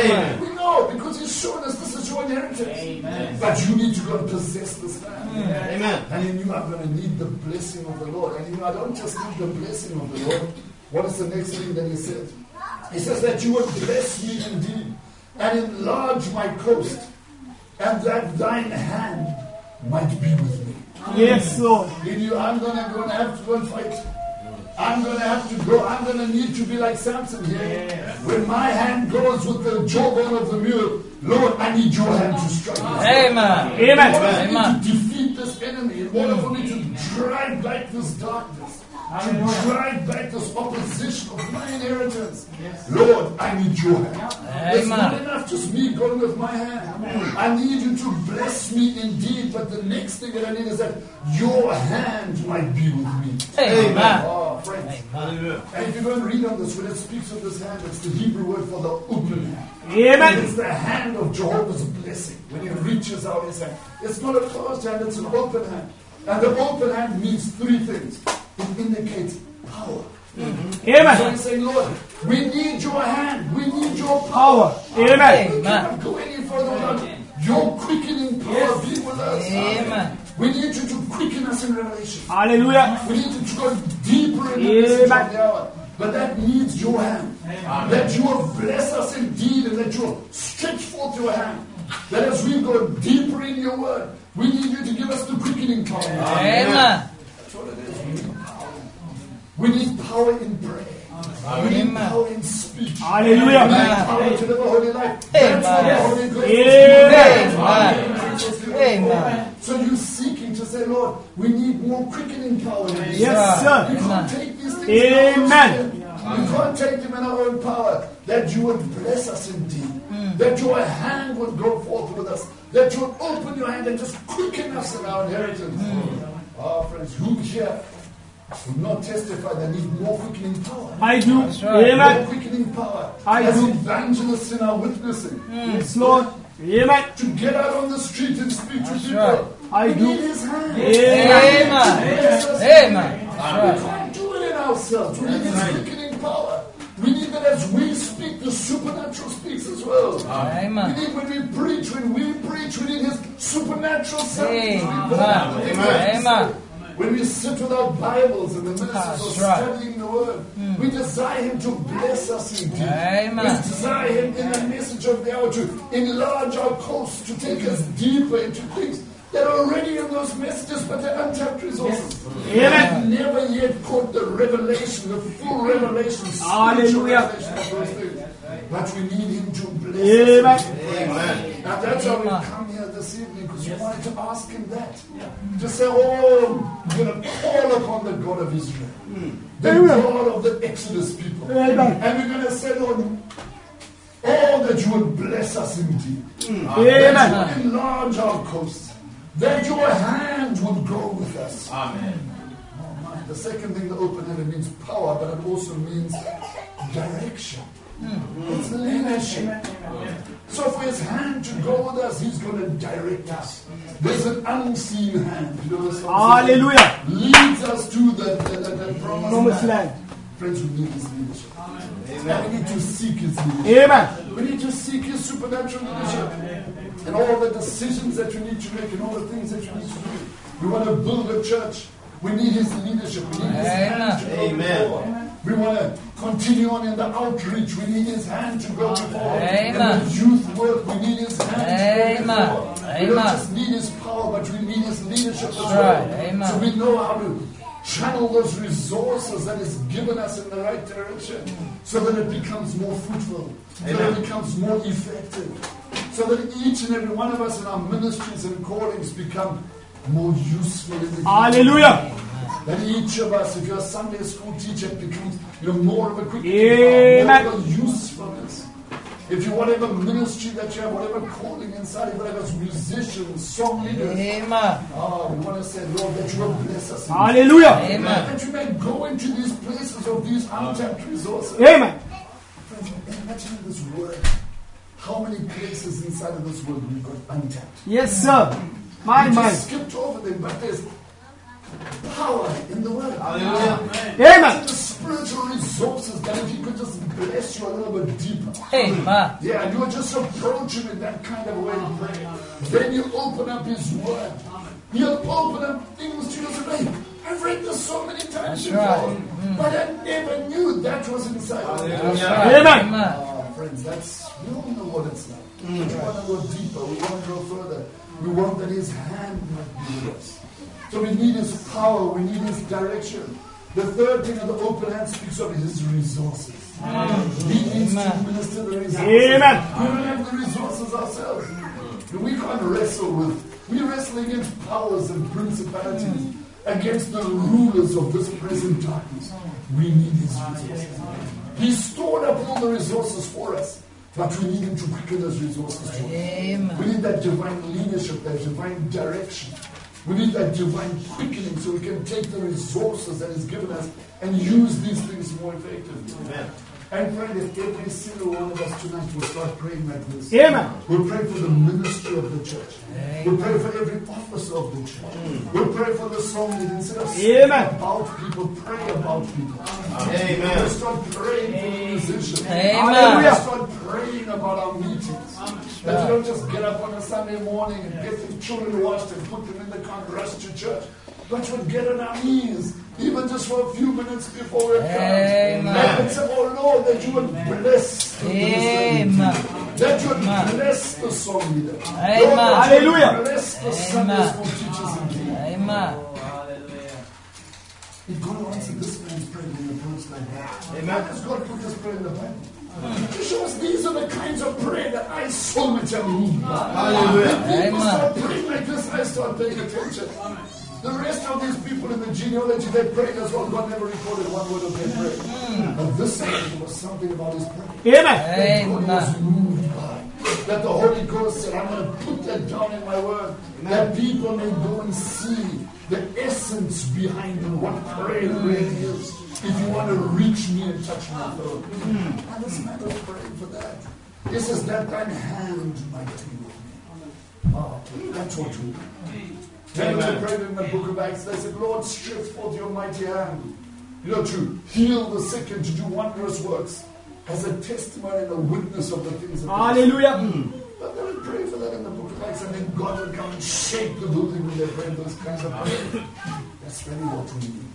We know because he's shown us this is your inheritance. But you need to go and possess this land. And he knew I'm going to need the blessing of the Lord. And I don't just need the blessing of the Lord. What is the next thing that he said? He says that you would bless me indeed and enlarge my coast, and that thine hand might be with me. Yes, Lord. I'm going to have to go and fight. I'm going to have to go. I'm going to need to be like Samson here. When my hand goes with the jawbone of the mule, Lord, I need your hand to strike. Amen. In order for me to defeat this enemy, in order for me to drive back this darkness, to drive back this opposition of my inheritance. Lord, I need your hand. It's not enough just me going with my hand. I need you to bless me indeed, but the next thing that I need is that your hand might be with me. Amen. Oh, friends. And if you go and read on this, when it speaks of this hand, it's the Hebrew word for the open hand. It's the hand of Jehovah's blessing. When he reaches out his hand. It's not a closed hand, it's an open hand. And the open hand means three things. It indicates power. So he's saying, Lord, we need your hand. We need your power. We cannot go any further without your quickening power being with us. We need you to quicken us in revelation. Hallelujah. We need you to go deeper in the message of the hour. But that needs your hand. That you will bless us indeed, and that you will stretch forth your hand. That as we go deeper in your word, we need you to give us the quickening power. Amen. That's what it is. We need power. We need power in prayer. We need power in speech. Hallelujah. We need power to live a holy life. That's what the Holy Ghost is doing. Amen. So you're seeking to say, Lord, we need more quickening power. Yes, sir. You can't take these things Amen. in our own strength. We can't take them in our own power. That you would bless us indeed. That your hand would go forth with us. That you would open your hand and just quicken us in our inheritance. Friends, who here will not testify they need more quickening power? I do. That's right. More Amen. quickening power. I As do. evangelists in our witnessing. Yes, Lord. Amen. To get out on the street and speak to people. right. I We do. need his hand. Amen. Bless us. Amen. We That's right. can't do it in ourselves. We need his quickening power. We need that as we speak, the supernatural speaks as well. We Amen. need when we preach, we need his supernatural sound. Amen. When we sit with our Bibles and the ministers That's are right. studying the word, we desire him to bless us indeed. Amen. We desire him in the message of the hour to enlarge our coast, to take us deeper into things that are already in those messages, but they're untapped resources. Amen. We've never yet caught the revelation, the full revelation, spiritual Hallelujah. revelation of those things. But we need him to bless Amen. us. Now that's why we come here this evening, because we wanted to ask him that. To say, oh, we're going to call upon the God of Israel, the God of the Exodus people. Amen. And we're going to say, Lord, oh, that you would bless us indeed. That Amen. you would enlarge our coast. That your hand would go with us. Amen. The second thing, the open-handed, means power, but it also means direction. It's leadership. So for his hand to go with us, he's going to direct us. There's an unseen hand. You know, Hallelujah. leads us to the Promised promised land. land. Friends, we need his leadership. And we need to seek his leadership. Amen. We need to seek his supernatural leadership. And all the decisions that you need to make and all the things that you need to do. We want to build a church. We need his leadership. We need his hand to go before. We want to continue on in the outreach. We need his hand to go before. In the youth work, we need his hand to go before. We don't just need his power, but we need his leadership as well. So we know how to channel those resources that is given us in the right direction, so that it becomes more fruitful, so that it becomes more effective, so that each and every one of us in our ministries and callings become more useful in the kingdom. Hallelujah. That each of us, if you're a Sunday school teacher, it becomes more of a quick Amen. more of a usefulness. If you whatever ministry that you have, whatever calling inside, whatever musicians, song leaders, we want to say, Lord, that you will bless us. Hallelujah. Amen. That you may go into these places of these untapped resources. Amen. Friends, imagine this world. How many places inside of this world we've got untapped? Yes, sir. My We mind. just skipped over them, but there's power in the word. Amen. The spiritual resources that if he could just bless you a little bit deeper. Amen. Yeah, and you would just approach him in that kind of way to pray. Then you open up his word. He'll open up things to you and say, I've read this so many times before, but I never knew that was inside of me. Amen. Friends, we all know what it's like. We want to go deeper. We want to go further. We want that his hand might be with us. So we need his power. We need his direction. The third thing that the open hand speaks of is his resources. He needs to minister the resources. Amen. We don't have the resources ourselves. We can't wrestle with. We wrestle against powers and principalities, against the rulers of this present darkness. We need his resources. He stored up all the resources for us, but we need him to quicken those resources to us. We need that divine leadership, that divine direction. We need that divine quickening so we can take the resources that is given us and use these things more effectively. Amen. And friend, if every single one of us tonight will start praying like this. Amen. We'll pray for the ministry of the church. We'll pray for every officer of the church. We'll pray for the song leader. Instead of speaking about people, pray about people. We'll start praying for the musicians. Amen. We'll start praying about our meetings. That you don't just get up on a Sunday morning and get the children washed and put them in the car and rush to church. But we'd get on our knees, even just for a few minutes before we come. And we'd say, oh Lord, that you would bless the minister. That you would bless the song leader. Lord, that you Hallelujah. would bless the Sunday school teachers and teachers. Amen. If God answered this man's prayer in a verse like that, why does God put this prayer in the Bible? To show us these are the kinds of prayer that I so much need. Hallelujah. When people start praying like this, I start paying attention. The rest of these people in the genealogy, they prayed as well. God never recorded one word of their prayer. But this time, there was something about his prayer. Amen. God was moved by. That the Holy Ghost said, I'm going to put that down in my word. That people may go and see the essence behind what prayer really is. If you want to reach me and touch my throne. And this man was praying for that. This is that thine hand might be with me. Oh, that's what we do. Then they prayed in the book of Acts, they said, Lord, stretch forth your mighty hand, to heal the sick and to do wondrous works as a testimony and a witness of the things that Hallelujah. But they would pray for that in the book of Acts, and then God would come and shake the building when they prayed those kinds of prayers. That's really what we need.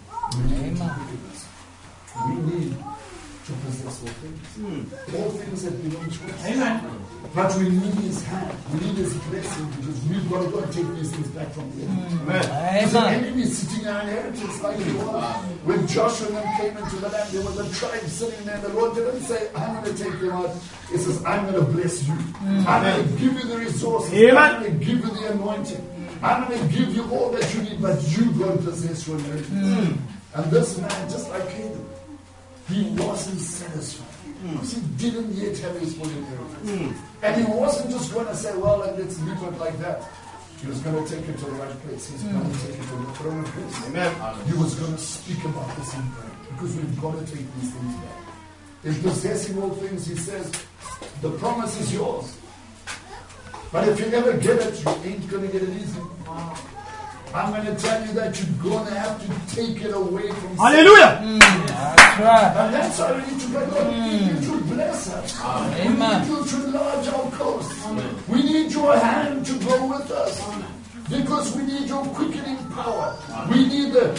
We need to possess all things. All things that belong to us. Amen. But we need his hand. We need his blessing because we've got to go and take these things back from the enemy. Because the enemy is sitting our inheritance like he was. When Joshua and them came into the land, there was a tribe sitting there. The Lord didn't say, I'm going to take them out. He says, I'm going to bless you. I'm going to give you the resources. I'm going to give you the anointing. I'm going to give you all that you need, but you go and possess your inheritance. And this man, just like Caleb, he wasn't satisfied. Because he didn't yet have his full inheritance. And he wasn't just going to say, well, let's leave it like that. He was going to take it to the right place. He's going to take it to the throne of grace. Amen. He was going to speak about this in prayer. Because we've got to take these things back. In possessing all things, he says, the promise is yours. But if you never get it, you ain't going to get it easy. I'm going to tell you that you're going to have to take it away from Hallelujah. That's right. and that's how we need to pray. God, we need you to bless us. We need you to enlarge our coast. We need your hand to go with us. Because we need your quickening power. We need the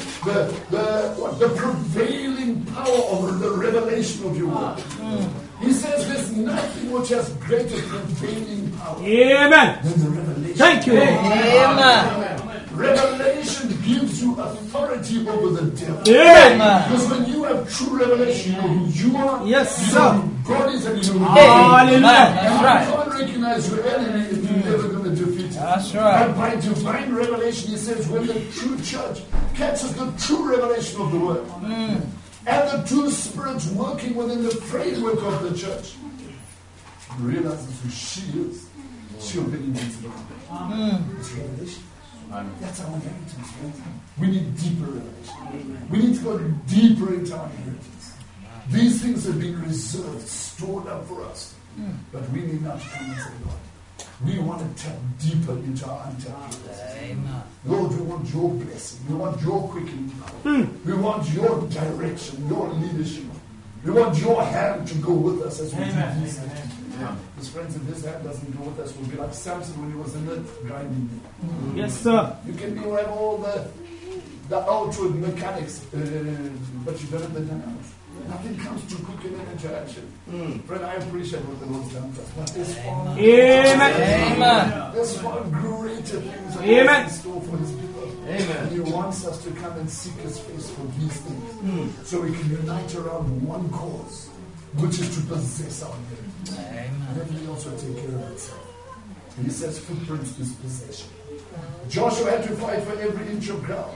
prevailing power of the revelation of your word. He says there's nothing which has greater prevailing power Amen. than the revelation. Thank you, Lord. Amen. Revelation gives you authority over the devil. Amen. Because when you have true revelation, you know who you are. Yes, you sir. know who God is and you know who Hallelujah. and That's you right. can't recognize your enemy if you're never going to defeat him. That's right. But by divine revelation, he says, when the true church catches the true revelation of the word, and the two spirits working within the framework of the church, realizes who she is, she'll get into the kingdom. It's revelation. That's our inheritance, right? We need deeper revelation. We need to go deeper into our inheritance. These things have been reserved, stored up for us. But we need not to come and say, Lord, we want to tap deeper into our untapped resources. Lord, we want your blessing. We want your quickening power. We want your direction, your leadership. We want your hand to go with us as we do these things. His friends, if this hand doesn't go with us, we'll be like Samson when he was in the grinding mill. Yes, sir. You can be have all the outward mechanics, but you don't have the dynamics. Nothing comes to quicken and interaction. Friend, I appreciate what the Lord's done for us. But there's far, there's far greater things that He has in store for His people. And He wants us to come and seek His face for these things. So we can unite around one cause, which is to possess our inheritance. And everything else will take care of itself. And He says footprints is possession. Joshua had to fight for every inch of ground.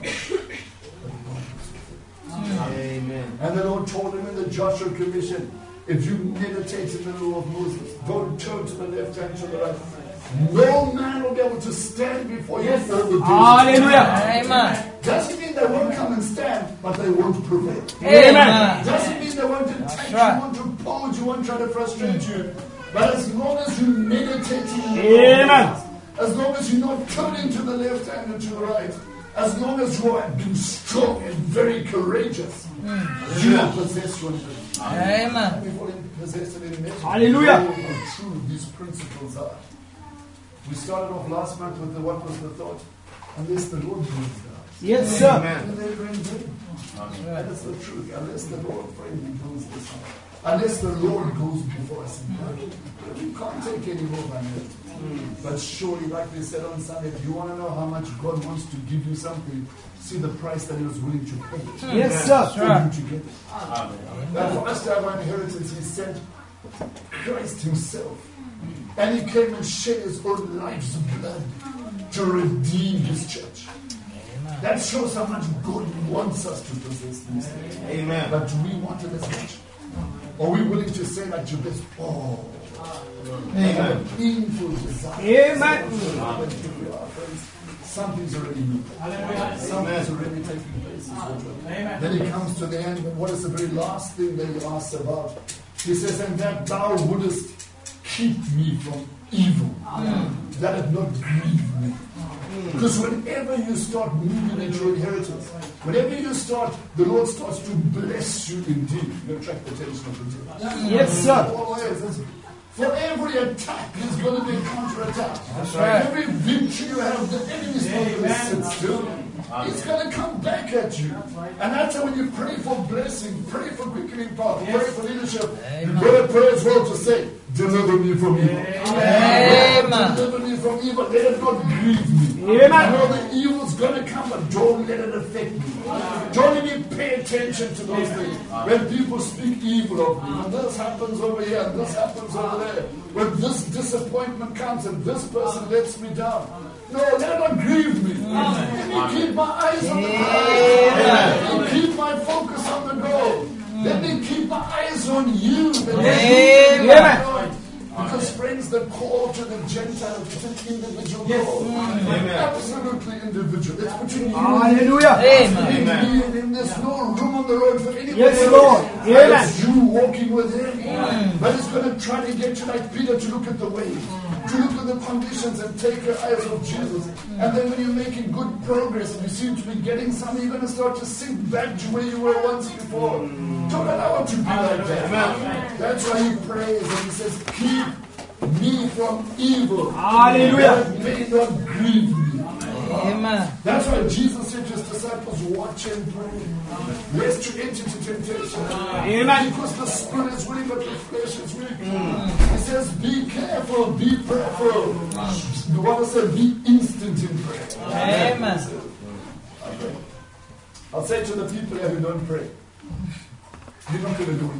Amen. And the Lord told him in the Joshua Commission, if you meditate in the law of Moses, don't turn to the left and to the right. No man will be able to stand before you all the days. Hallelujah. Amen. Doesn't mean they won't come and stand, but they won't prevail. Amen. Doesn't mean they won't attack you, won't oppose you, won't try to frustrate you. But as long as you meditate in the law, as long as you're not turning to the left hand and to the right, as long as you are being strong and very courageous, you will possess your inheritance. Amen. Before you possess it in measure, Hallelujah. know how true these principles are. We started off last month with what was the thought? Unless the Lord brings down. Yes, sir. And they bring down. That is the truth. Unless the Lord brings this house. Unless the Lord goes before us. We can't take any more than that. But surely, like they said on Sunday, if you want to know how much God wants to give you something, see the price that He was willing to pay. Yes, sir. For you to get it. And for us to have our inheritance, He sent Christ Himself. And He came and shed His own life's blood to redeem His church. That shows how much God wants us to possess these things. Amen. But do we want it as much? Are we willing to say like Jabez, oh, I have a painful desire. Amen. But if we are friends, something's already moving. Something's already taking place. Then He comes to the end, and what is the very last thing that He asks about? He says, and that thou wouldest keep me from evil, that it not grieve me. Because whenever you start moving into your inheritance, whenever you start, the Lord starts to bless you indeed. You attract the attention of the devil. Yes, sir. Always. For every attack, there's going to be a counterattack. That's right. Every victory you have, the enemy's not going to sit still. It's going to come back at you. And that's why when you pray for blessing, pray for quickening power, pray for leadership, you got to pray as well to say, deliver me from evil. Amen. Deliver me from evil. Let it not grieve me. Amen. I know the evil's going to come, but don't let it affect me. Don't even pay attention to those things. When people speak evil of me, when this happens over here, and this happens over there, when this disappointment comes and this person lets me down, no, let it not grieve me. Let me keep my eyes on the prize. Let me keep my focus on the goal. Let me keep my eyes on you. Amen. Because friends, the call to the Gentiles is an individual call. Absolutely individual. It's between you Hallelujah. Amen. and Him. There's no room on the road for anybody Yes, else. Lord. Amen. It's you walking with Him. But He's going to try to get you like Peter to look at the waves, to look at the conditions and take your eyes off Jesus. And then when you're making good progress and you seem to be getting something, you're going to start to sink back to where you were once before. Don't allow it to be like that. That's why He prays and He says, keep me from evil. Hallelujah. That may not grieve me. Amen. That's why Jesus said to His disciples, watch and pray, lest you enter into temptation. Amen. Because the spirit is willing, but the flesh is weak. He says, be careful, be prayerful. The one said, be instant in prayer. Amen. I'll say to the people here who don't pray, you're not going to do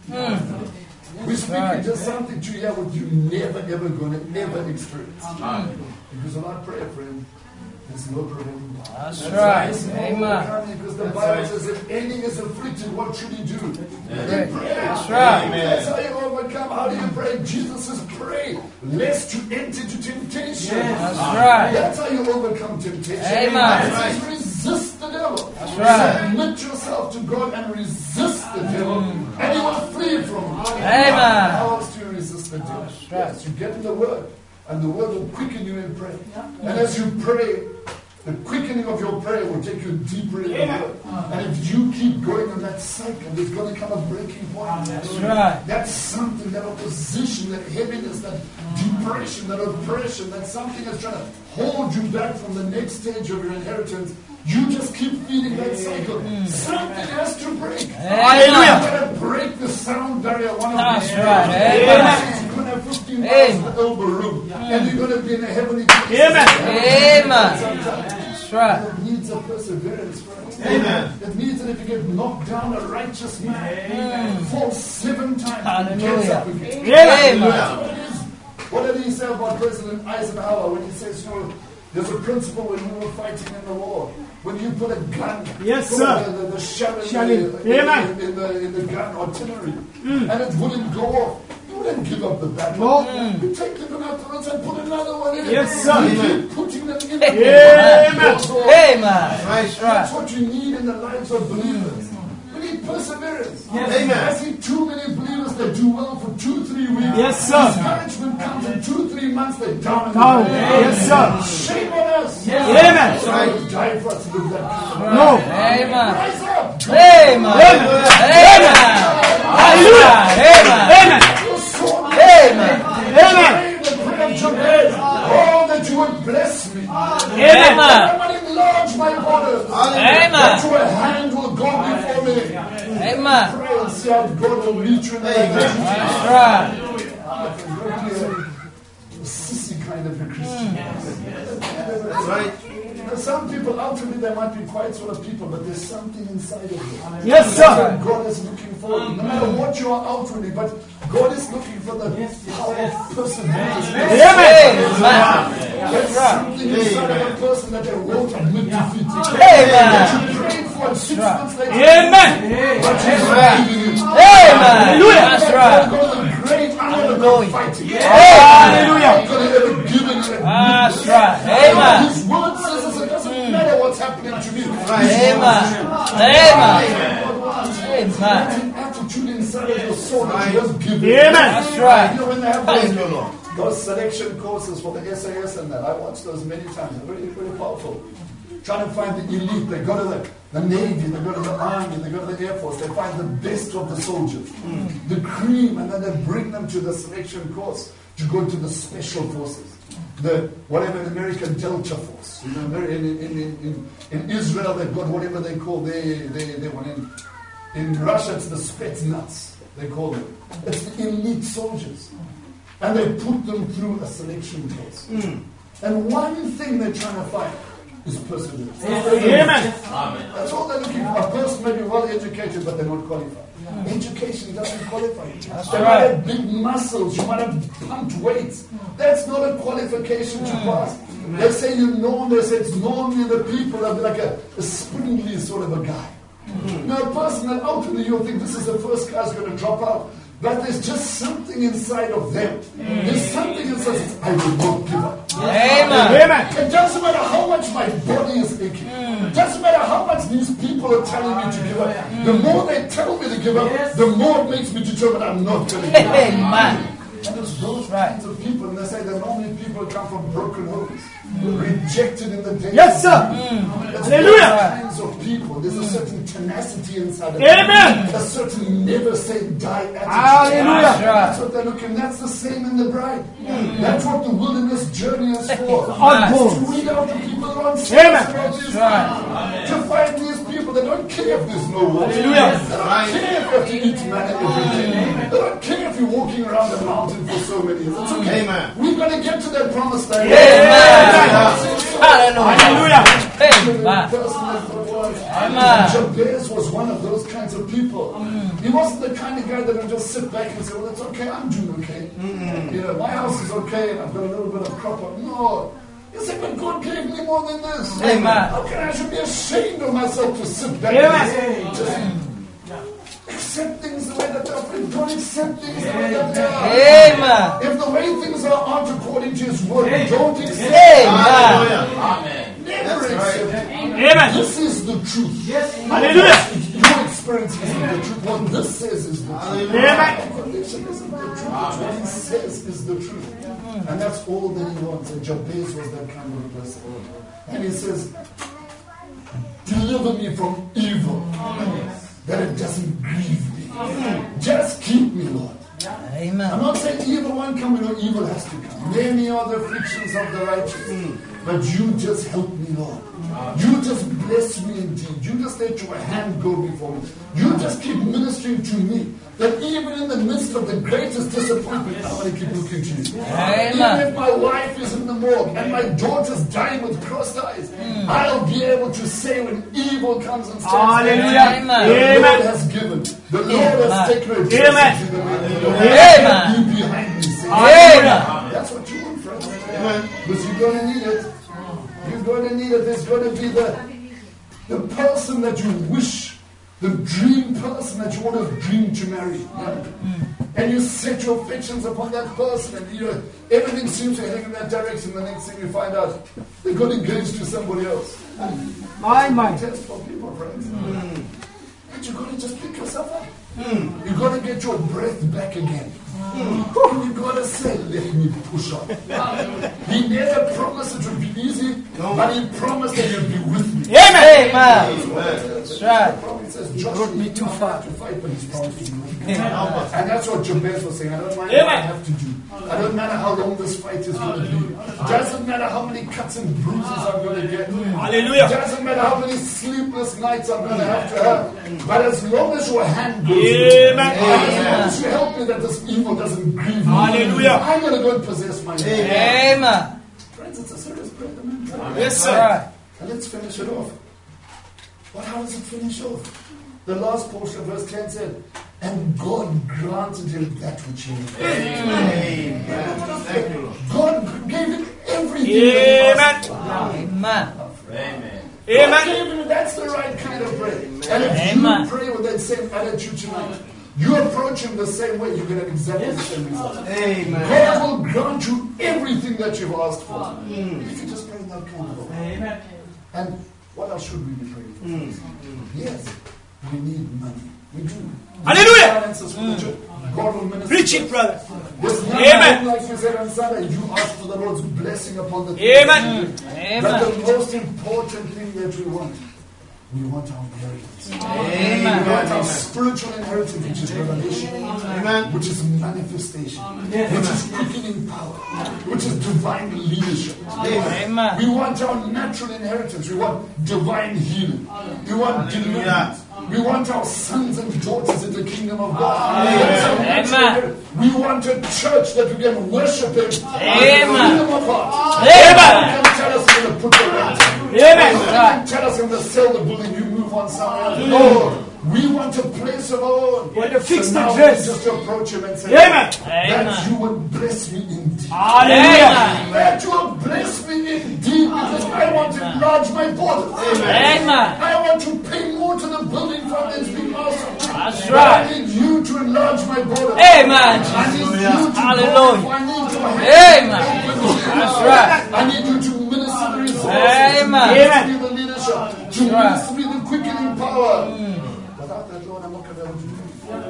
it. We're speaking just something to you here what you're never ever going to ever experience. Because without prayer, friend, there's no prevailing. That's right. There's no Amen. overcoming, because the Bible says if any is afflicted, what should he do? Then pray. That's right. That's how you overcome. How do you pray? Jesus says pray, lest you enter into temptation. That's right. That's how you overcome temptation. Amen. It says resist the devil. That's right. Submit yourself to God and resist the devil, and he will flee from you. Amen. How else do you resist the devil? right. Yes, you get in the Word, and the Word will quicken you in prayer. And as you pray, the quickening of your prayer will take you deeper in the Word. And if you keep going on that cycle, there's going to come a breaking point. That's right. That's something, that opposition, that heaviness, that depression, that oppression, that something that's trying to hold you back from the next stage of your inheritance. You just keep feeding that cycle. Something has to break. Hallelujah. You're going to break the sound barrier. One of That's these right. days. Amen. You're going to have 15 Amen. miles to elbow room. And you're going to be in a heavenly place. Amen. That's right. It needs a perseverance, friends. Amen. It means that if you get knocked down, a righteous man falls 7 times and gets up again. Amen. That's what it is. What did he say about President Eisenhower when he says, you know, there's a principle when we were fighting in the war. When you put a gun, Yes, put sir. the shell Shelling. Amen. in the gun artillery, and it wouldn't go off, you wouldn't give up the battle. No. You take the gun out the roads and put another one in. Yes, sir. You keep putting them in. Amen. Amen. That's That's right. what you need in the lives of believers. We need perseverance. Amen. I see too many believers that do well for 2-3 weeks. Yes, sir. Discouragement comes in 2-3 months, they're down. Down. Yes, sir. Shame on us. Amen. Somebody died for us to live that. No. Amen. Rise up. Amen. Amen. Hallelujah. Amen. Amen. Your sword. Amen. Amen. Pray the prayer of Jabez. Oh, will meet you in the name of Jesus. That's right. Sissy kind of a Christian. Right. Some people outwardly they might be quiet sort of people, but there's something inside of them. Yes, sir. God is looking for, no matter what you are outwardly, but God is looking for the powerful person. Amen. There's something inside of a person that they won't admit defeat. Amen. That you prayed for and 6 months later. Amen. But he's giving you. Amen. That's right. God is great. I'm never going to fight it. Hallelujah. I'm going to ever give it. That's right. Amen. His word says it doesn't matter what's happening to me. Amen. Amen. Amen. An attitude inside of your soul that you just give it. Amen. That's right. You know when they have those selection courses for the SAS and that, I watched those many times. They're very, very powerful. Trying to find the elite. They go to the Navy, they go to the Army, they go to the Air Force. They find the best of the soldiers, the cream, and then they bring them to the selection course to go to the special forces. The whatever American Delta Force. You know, in Israel they've got whatever they call they one. In Russia it's the Spetsnaz, they call them. It's the elite soldiers. And they put them through a selection course. And one thing they're trying to find is perseverance. Amen. That's all they're looking for. A person may be well educated, but they're not qualified. Education doesn't qualify you. They might have big muscles, you might have pumped weights. That's not a qualification to pass. They say you're known, they say it's normally the people that are like a spindly sort of a guy. Now a person that outwardly you'll think this is the first guy's going to drop out. But there's just something inside of them. There's something inside that says, I will not give up. Amen. It doesn't matter how much my body is aching. It doesn't matter how much these people are telling me to give up. The more they tell me to give up, the more it makes me determined I'm not going to give up. Amen. And it's those kinds of people, and they say that normally people come from broken homes, rejected in the day. Yes, sir. It's Hallelujah. those kinds of people. There's a certain tenacity inside of them. Amen. A certain never say die attitude. Hallelujah. That's what they're looking. That's the same in the bride. That's what the wilderness journey is for. Unborn. To weed out the people who are Amen. to find these people that don't care if there's no water. Hallelujah. They don't care if you have to eat manna every day. They don't care if you're walking around the mountain for so many years. It's okay. Amen. We're going to get to that promised land. Hallelujah. Amen. Jabez was one of those kinds of people. He wasn't the kind of guy that would just sit back and say, well, that's okay, I'm doing okay. You know, my house is okay, and I've got a little bit of crop up. No. He said, but God gave me more than this. Amen. How can I should be ashamed of myself to sit back and just accept things the way that they are? Don't accept things the way that they are. Amen. If the way things aren't according to His word, don't accept. Amen. Never accept it. Amen. This is the truth. Hallelujah. Your experience isn't the truth. What this says is the truth. Amen. Conviction isn't the truth. What He says is the truth. And that's all that He wants. And Jabez was that kind of person. And he says, deliver me from evil, that it doesn't grieve me. Just keep me, Lord. Amen. I'm not saying evil won't come, you know, evil has to come. Many are the afflictions of the righteous. But you just help me, Lord. You just bless me indeed. You just let your hand go before me. You just keep ministering to me. That even in the midst of the greatest disappointment, I want to keep looking to you. Amen. Even if my wife is in the morgue and my daughter's dying with crossed eyes, I'll be able to say when evil comes and stands, Hallelujah. Amen. the Lord has given. The Lord has taken it. Amen. Amen. You behind me. Say, Amen. that's what you want, friends. Because you're going to need it. You're going to need it. There's going to be the person that you wish, the dream person that you want to dream to marry. And you set your affections upon that person, and everything seems to head in that direction. The next thing you find out, they got engaged to somebody else. My. Test for people, friends. But you've got to just pick yourself up. You've got to get your breath back again. You've got to say, let me push on. He never promised it would be easy, but He promised that He'll be with me. Amen. That's right. He says, Joshua, brought me too far to fight, but He's promised to be with me. And that's what Jabez was saying. I don't mind what I have to do. I don't matter how long this fight is going to be. Doesn't matter how many cuts and bruises I'm going to get. Hallelujah. Doesn't matter how many sleepless nights I'm going to have. But as long as your hand goes Amen. as long as you help me that this evil doesn't grieve me, Hallelujah. I'm going to go and possess my name. Amen. Friends, it's a serious prayer. Amen. Yes, sir. Right. And let's finish it off. But how does it finish off? The last portion of verse 10 said, and God granted him that which he needed. Amen. Thank you, Lord. God gave him everything. Amen. That he asked for. Amen. Amen. God Amen. gave him, that's the right kind of prayer. And if Amen. you pray with that same attitude tonight, you approach him the same way, you get exactly the same result. Amen. God will grant you everything that you've asked for. If you just pray in that kind of way. Amen. And what else should we be praying for? Yes, we need money. We do. Hallelujah. Finances for the church. God will minister. Preach it, brother. This Amen. like you said on Sunday, you ask for the Lord's blessing upon the Amen. But Amen. the most important thing that we want our inheritance. Amen. We want our spiritual inheritance, which is revelation, which is manifestation, which is quickening power, which is divine leadership. Amen. We want our natural inheritance. We want divine healing. We want deliverance. We want our sons and daughters in the kingdom of God. Amen. We want a church that we can worship Him. Amen. Kingdom of God. Amen. You can tell us you're going to put the rent. Amen. You can tell us you're going to sell the building. You move on somewhere else. Lord, we want a place of our own. Want to fix So the now dress. we just approach Him and say, Amen. that you would bless me indeed. Hallelujah. That you will bless me indeed, because I want to enlarge my borders. Amen. I want to pay more to the building fund that's being asked. That's But right. I need you to enlarge my borders. Amen. I need you to Hallelujah. go. I need your hand. Amen. That's right. I need you to minister the resources. Amen. To minister me the leadership. To right. minister me the quickening power. Without that, Lord, I'm not going to be able to do it.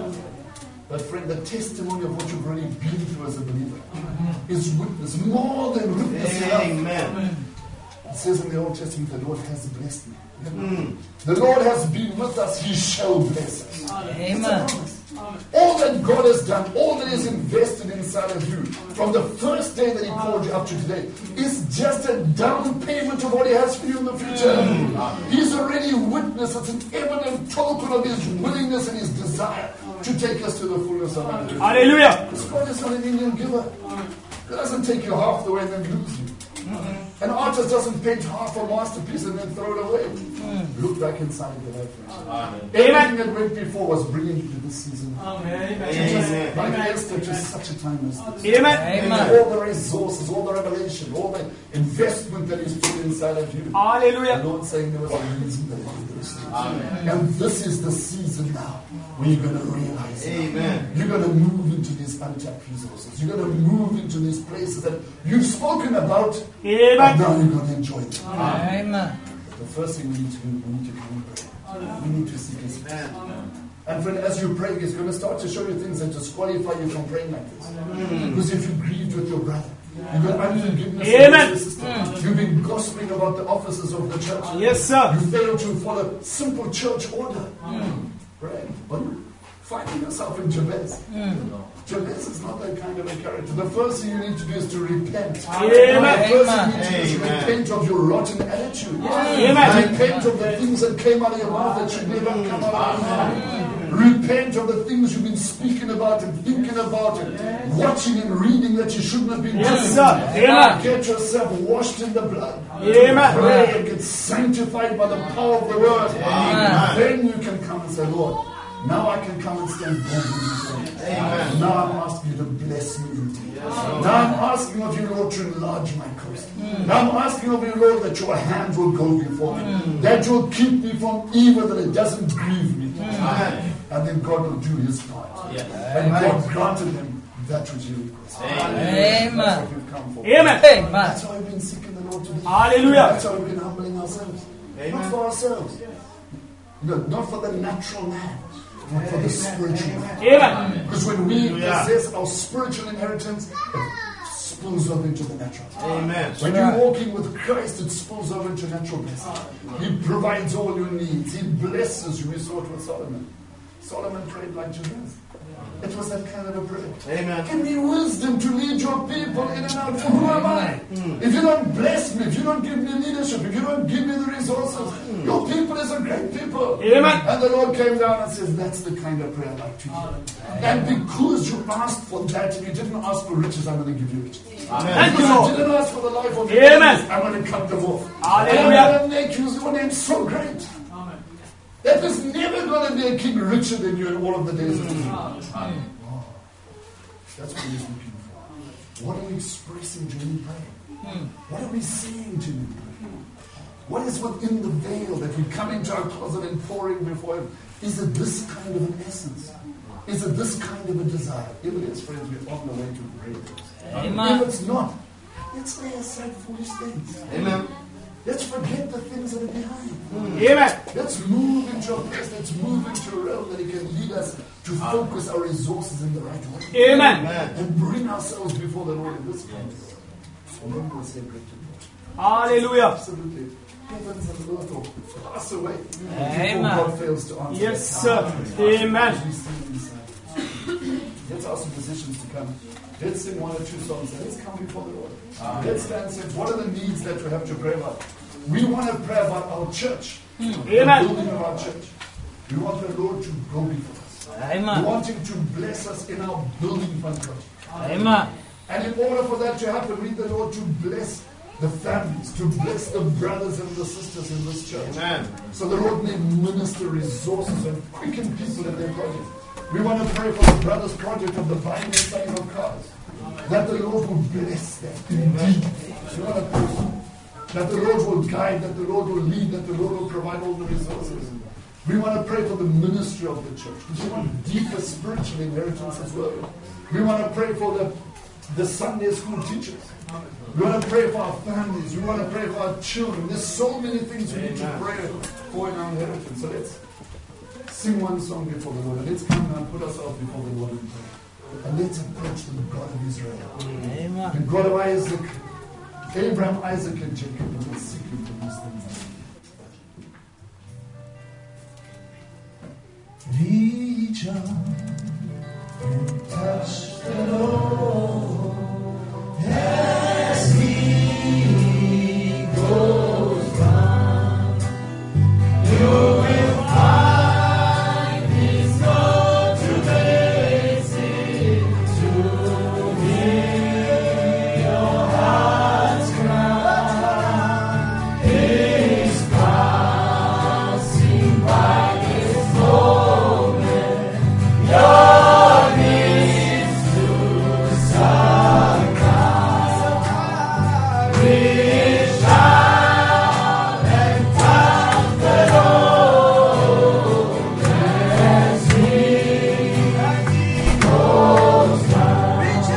But friend, the testimony of what you've already been through as a believer is witness, more than witness enough. Amen. It says in the Old Testament, the Lord has blessed me. The Lord has been with us, He shall bless us. Amen. All that God has done, all that is invested inside of you, from the first day that He called you up to today, is just a down payment of what He has for you in the future. He's already witnessed. It's an evident token of His willingness and His desire to take us to the fullness of our life. Hallelujah. This God is not an Indian giver. He doesn't take you half the way and then lose you. An artist doesn't paint half a masterpiece and then throw it away. Look back inside the life. Everything that went before was bringing you to this season. Amen. Like Esther, to such a time as this. Amen. Amen. All the resources, all the revelation, all the investment that is put inside of you. The Hallelujah. Lord saying there was a reason that He did those things. And this is the season now where you're going to realize it. Amen. You're going to move into these untapped resources. You're going to move into these places that you've spoken about, but Amen. now you're going to enjoy them. Amen. The first thing we need to do, we need to come and pray. We need to seek His face. And friend, as you pray, He's going to start to show you things that disqualify you from praying like this. Because if you grieved with your brother, you've got unforgiveness Amen. against your sister, you've been gossiping about the offices of the church, Yes, sir. you fail to follow simple church order. Right? But you're finding yourself in Jabez. Jabez is not that kind of a character. The first thing you need to do is to repent. Amen. The first thing you need to do is Amen. repent of your rotten attitude. Amen. Repent of the things that came out of your mouth that should never come out of your mouth. Repent of the things you've been speaking about and thinking about and watching and reading that you shouldn't have been doing. Yes, sir. Amen. Get yourself washed in the blood. Amen. Pray and get sanctified by the power of the word. Amen. Then you can come and say, Lord, now I can come and stand boldly before you. Now I'm asking you to bless me indeed. Now I'm asking of you, Lord, to enlarge my coast. Now I'm asking of you, Lord, that your hand will go before me. That you'll keep me from evil, that it doesn't grieve me. And then God will do His part. And God granted him that which he requested. Amen. That's what we've come for. Amen. That's Amen. why we've been seeking the Lord today. Hallelujah. That's why we've been humbling ourselves. Not for ourselves. No, not for the natural man, but for the spiritual man. Amen. Because when we possess our spiritual inheritance, it spills over into the natural. Amen. When you're walking with Christ, it spills over into natural blessing. He provides all your needs. He blesses you. We saw it with Solomon. Solomon prayed like Jabez. It was that kind of a prayer. Amen. Give me wisdom to lead your people in and out. For who am I? If you don't bless me, if you don't give me leadership, if you don't give me the resources, your people is a great people. Amen. And the Lord came down and says, that's the kind of prayer I like to hear. And because you asked for that, and you didn't ask for riches, I'm going to give you riches. Thank you, Because Lord. you didn't ask for the life of your Amen. enemies, I'm going to cut them off. Hallelujah. And I'm going to make your name so great that there's never going to be a king richer than you in all of the days of his life. That's what he's looking for. What are we expressing to him in prayer? What are we saying to him in prayer? What is within the veil that we come into our closet and pouring before him? Is it this kind of an essence? Is it this kind of a desire? If it is, friends, we're on the way to greatness. Amen. If it's not, let's lay aside foolish things. Amen. Let's forget the things that are behind. Amen. Let's move into a place, let's move into a realm that He can lead us to focus our resources in the right way. Amen. And bring ourselves before the Lord in this place. And then we'll say, great to God. Hallelujah. Absolutely. Heavens and earth will pass away. Amen. Before God fails to answer. Yes, that. sir. Amen. As we sing inside. Let's ask the musicians to come. Let's sing one or two songs and let's come before the Lord. Let's stand and say, what are the needs that we have to pray about? We want to pray about our church. The Amen. building of our church. We want the Lord to go before us. We Amen. want Him to bless us in our building fund project. Amen. And in order for that to happen, we need the Lord to bless the families, to bless the brothers and the sisters in this church. Amen. So the Lord may minister resources and quicken people in their project. We want to pray for the brothers' project of the buying and selling of cars. That the Lord will bless them indeed. We want to pray that the Lord will guide, that the Lord will lead, that the Lord will provide all the resources. We want to pray for the ministry of the church. We want deeper spiritual inheritance as well. We want to pray for the Sunday school teachers. We want to pray for our families. We want to pray for our children. There's so many things we need to pray for in our inheritance. So let's sing one song before the Lord. And let's come and put ourselves before the Lord in prayer. And let's approach the God of Israel. Amen. The God of Isaac, Abraham, Isaac, and Jacob. And let's seek Him for these things. Reach out and touch the Lord as He goes by. You will find His love to bless it, to hear your heart's cry. Is passing by this moment. Your needs to supply. Reach out and touch the Lord as He goes by. Reach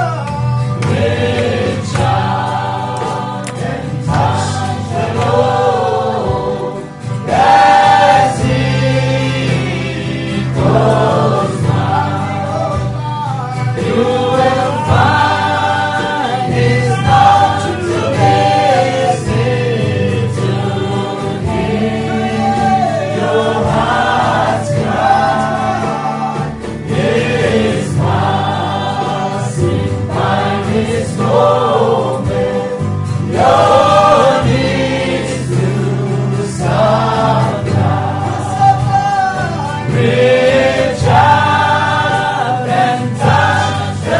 out and touch the Lord as He goes by. You will find His love to visit, to hear your heart's cry. Is passing by this moment. Your needs to supply. Reach out and touch the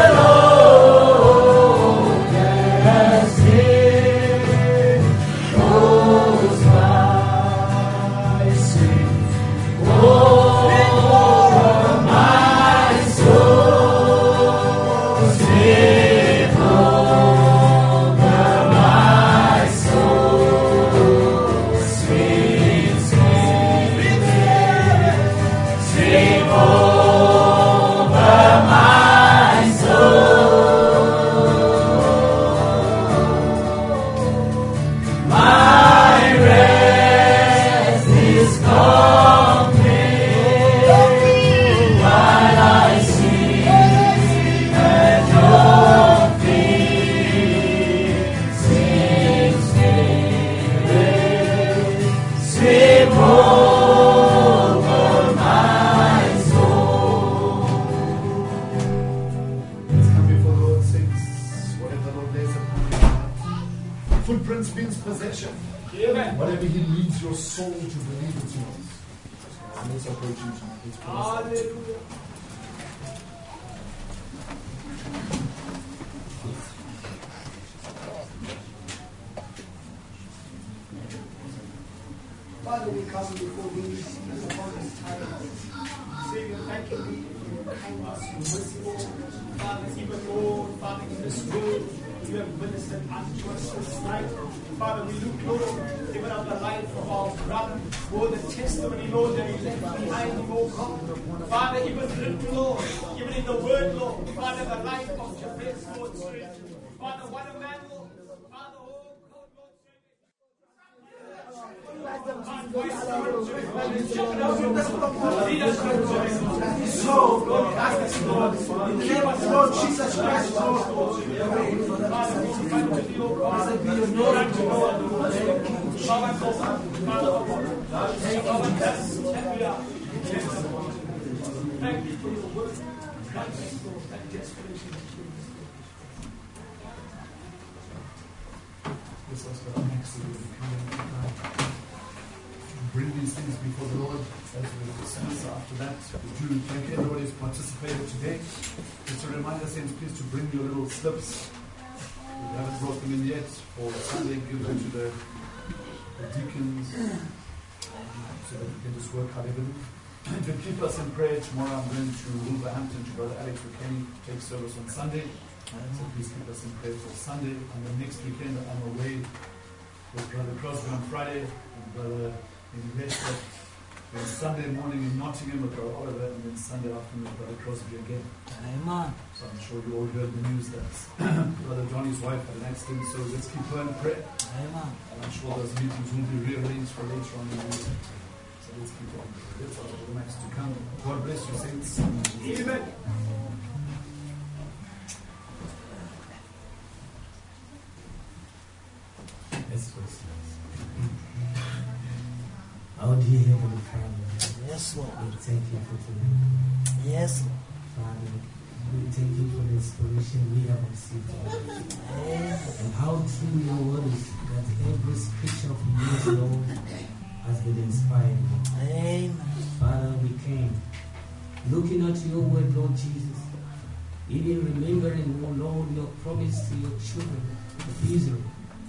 Footprints means possession. Amen. Whatever He leads your soul to believe it's yours. And let's approach Him tonight. Let's pray. Hallelujah. Father, we come before thee upon this time. Savior, thank you for your kindness, your mercy, Lord. Father, even Lord, Father, in this world, you have ministered unto us this night. Father, we look, Lord, even at the life of our brother, Lord, the testimony, Lord, that he left behind him, oh God. Father, even written, Lord, even in the word, Lord, Father, the life of Jabez, Lord, Father, what a man, Lord. Father, oh God, Lord, so, Lord, ask us, Lord, in the name of the Lord Jesus Christ, Lord, Father, we find to thee, O God, be your Lord and to Lord, thank you for your word. Thank you for that desperation. Let's ask our next to bring these things before the Lord as we discuss after that. We do thank everybody who's participated today. Just a reminder, saints, please to bring your little slips. We haven't brought them in yet for Sunday. Give them to the deacons so that we can just work out everything. To keep us in prayer, tomorrow I'm going to Wolverhampton to Brother Alex McKenney to take service on Sunday. So please keep us in prayer for Sunday. And the next weekend I'm away with Brother Crosby on Friday and Brother Investor. Then Sunday morning in Nottingham with Brother Oliver, and then Sunday afternoon with Brother Crosby again. Amen. So I'm sure you all heard the news that Brother Johnny's wife had an accident, so let's keep her in prayer. Amen. And I'm sure those meetings will be rearranged for later on in the week. So let's keep on. Let's ask for the next to come. God bless you, saints. Amen. Let's pray. Our dear Heavenly Father, Yes, Lord. we thank you for today. Yes, Father, we thank you for the inspiration we have received. Lord. And how true your word is that every scripture of yours, Lord, has been inspired. Amen. Father, we came looking at your word, Lord Jesus, even remembering, oh Lord, your promise to your children of Israel.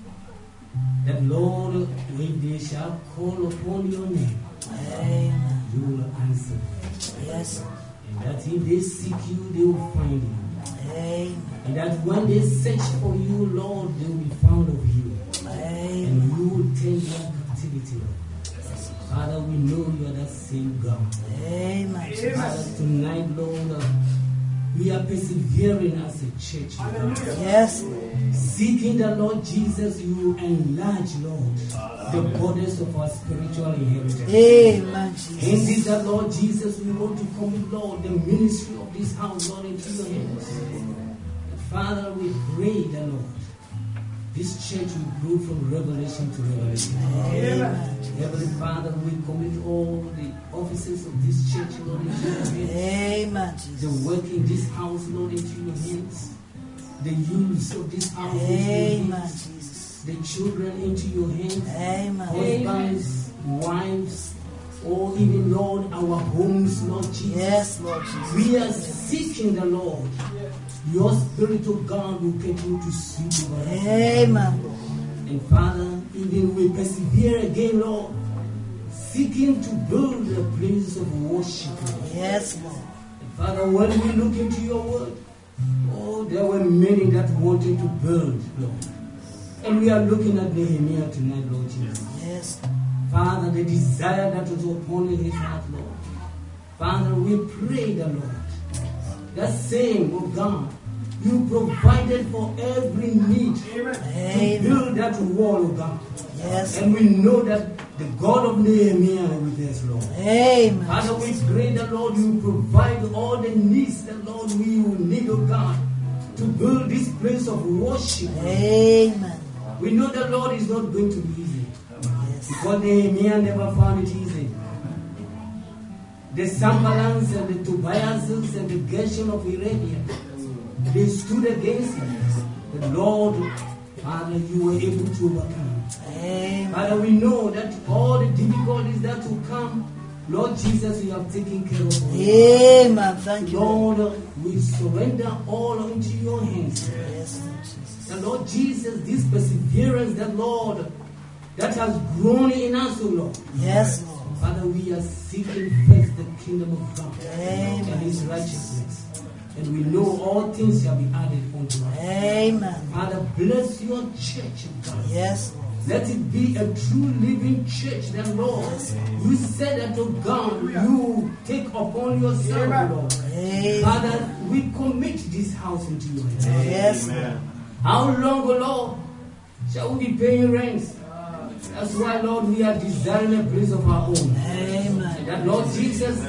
That Lord, if they shall call upon your name, Amen. you will answer them. Yes. And that if they seek you, they will find you. Amen. And that when they search for you, Lord, they will be found of you. Amen. And you will take their captivity, Lord. Father, we know you are that same God. Amen. Father, tonight, Lord, we are persevering as a church, Lord. Yes, Lord. Seeking the Lord Jesus, you enlarge, Lord, the borders of our spiritual inheritance. Amen. And Jesus. this, the Lord Jesus, we want to commit, Lord, the ministry of this house, Lord, into your hands. Father, we pray the Lord, this church will grow from revelation to revelation. Amen. Heavenly Father, we commit all the officers of this church, Lord, into your hands. Amen. The Jesus. work in this house, Lord, into your hands. The use of this house into your Amen. hands. Jesus. The children into your hands. Amen. Husbands, wives, or even, Lord, our homes, Lord Jesus. Yes, Lord Jesus. We are seeking the Lord. Your Spirit of God will continue to sweep over us. Amen. And Father, even we persevere again, Lord, seeking to build a place of worship, Lord. Yes, Lord. And Father, when we look into your word, oh, there were many that wanted to build, Lord. And we are looking at Nehemiah tonight, Lord Jesus. Yes. Father, the desire that was upon his heart, Lord. Father, we pray the Lord. That same, oh God, you provided for every need to Amen. build that wall, oh God. Yes. And we know that the God of Nehemiah is with us, Lord. Amen. Father, we pray the Lord, you provide all the needs that, Lord, we will need, oh God, to build this place of worship. Amen. We know the Lord is not going to be easy. Yes. Because Nehemiah never found it easy. The Sanballats and the Tobiases and the Geshem of Arabia, they stood against him. The Lord Father, you were able to overcome. Amen. Father, we know that all the difficulties that will come, Lord Jesus, you have taken care of all. Amen. Thank you, Lord. Lord, we surrender all into your hands. Yes, Lord Jesus. And Lord Jesus, this perseverance that, Lord, that has grown in us, O Lord. Yes, Lord. Father, we are seeking first the kingdom of God Amen. and his righteousness. And we know all things shall be added unto us. Amen. Father, bless your church, O God. Yes, Lord. Let it be a true living church that, Lord, you said that, oh God, you take upon yourself, O Lord. Amen. Father, we commit this house into your hands. Yes, Lord. How long, O Lord, shall we be paying rents? That's why, Lord, we are desiring a place of our own. Amen. That, Lord Jesus,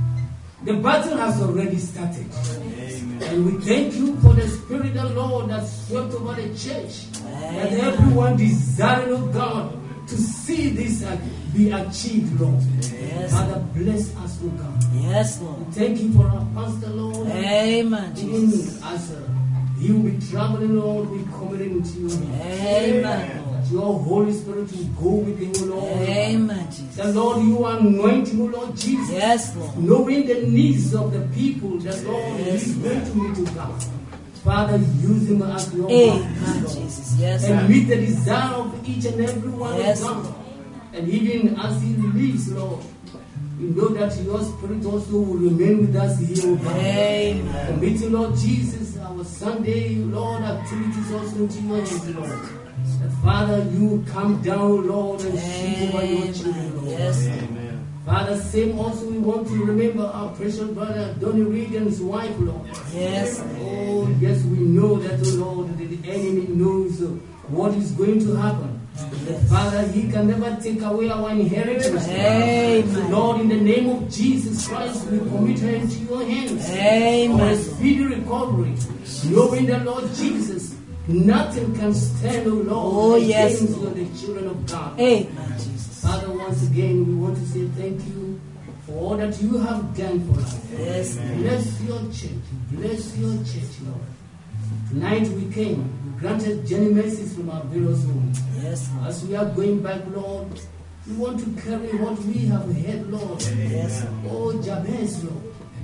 the battle has already started. And we thank you for the Spirit of the Lord that swept over the church. And everyone desiring of God to see this be achieved, Lord. Yes. Father, bless us, O God. Yes, Lord. Thank you for our pastor, Lord. Amen, Even Jesus. as he will be traveling, Lord, we commit it into your hands. Amen, Lord. That your Holy Spirit will go with him, O Lord. Amen, That, Jesus. Lord, you anoint him, O Lord Jesus. Yes, Lord. Knowing the needs of the people that, Lord, he's going to meet, O God. Father, use him as your Amen, mouthpiece, Jesus. Yes, and Lord. meet the desire of each and every one Yes, of Lord. God. And even as he leaves, Lord, we know that your Spirit also will remain with us here, O God. Amen. Committing, Lord Jesus, our Sunday, Lord, activities also into your hands, Lord. That, Father, you come down, Lord, and shield over your children, Lord. Yes, Lord. Father, same also we want to remember our precious brother, Donny Reed and his wife, Lord. Yes, Lord. Oh, yes, we know that, oh Lord, that the enemy knows what is going to happen. That, Father, he can never take away our inheritance. Amen. So, Lord, in the name of Jesus Christ, we commit her into your hands. Amen. For a speedy recovery. Knowing that, Lord Jesus, nothing can stand, oh Lord, Oh, yes, against Lord. the children of God. Amen, Jesus. Father, once again, we want to say thank you for all that you have done for us. Yes, Lord. Bless your church. Bless your church, Lord. Tonight we came. You granted journey mercies from our various homes. Yes, Lord. As we are going back, Lord, we want to carry what we have heard, Lord. Yes, Oh, Jabez, Lord.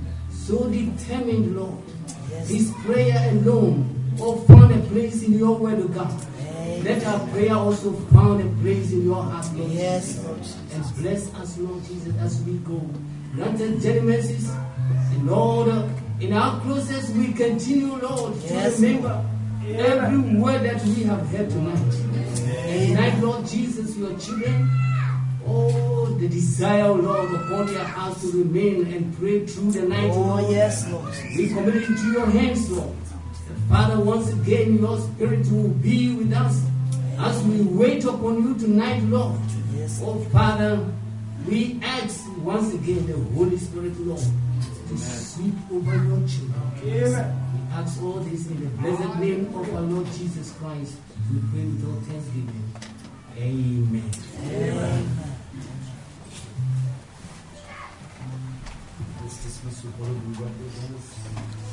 So determined, Lord. Yes. His prayer alone, oh, found a place in your word, O God. Amen. Let our prayer also found a place in your heart, Lord. Yes, Lord. And bless us, Lord Jesus, as we go. Granted journey mercies. And Lord, in our process, we continue, Lord, Yes, to remember every word that we have heard tonight. And tonight, Lord Jesus, your children, oh, the desire, Lord, upon their hearts to remain and pray through the night, Oh, Lord. yes, Lord. We commit it into your hands, Lord. And Father, once again, your Spirit will be with us as we wait upon you tonight, Lord. Yes. Oh, Father, we ask once again the Holy Spirit, Lord, to sweep over your children. Amen. We ask all this in the blessed name of our Lord Jesus Christ. We pray with all thanksgiving. Amen. Amen. Let's dismiss your body.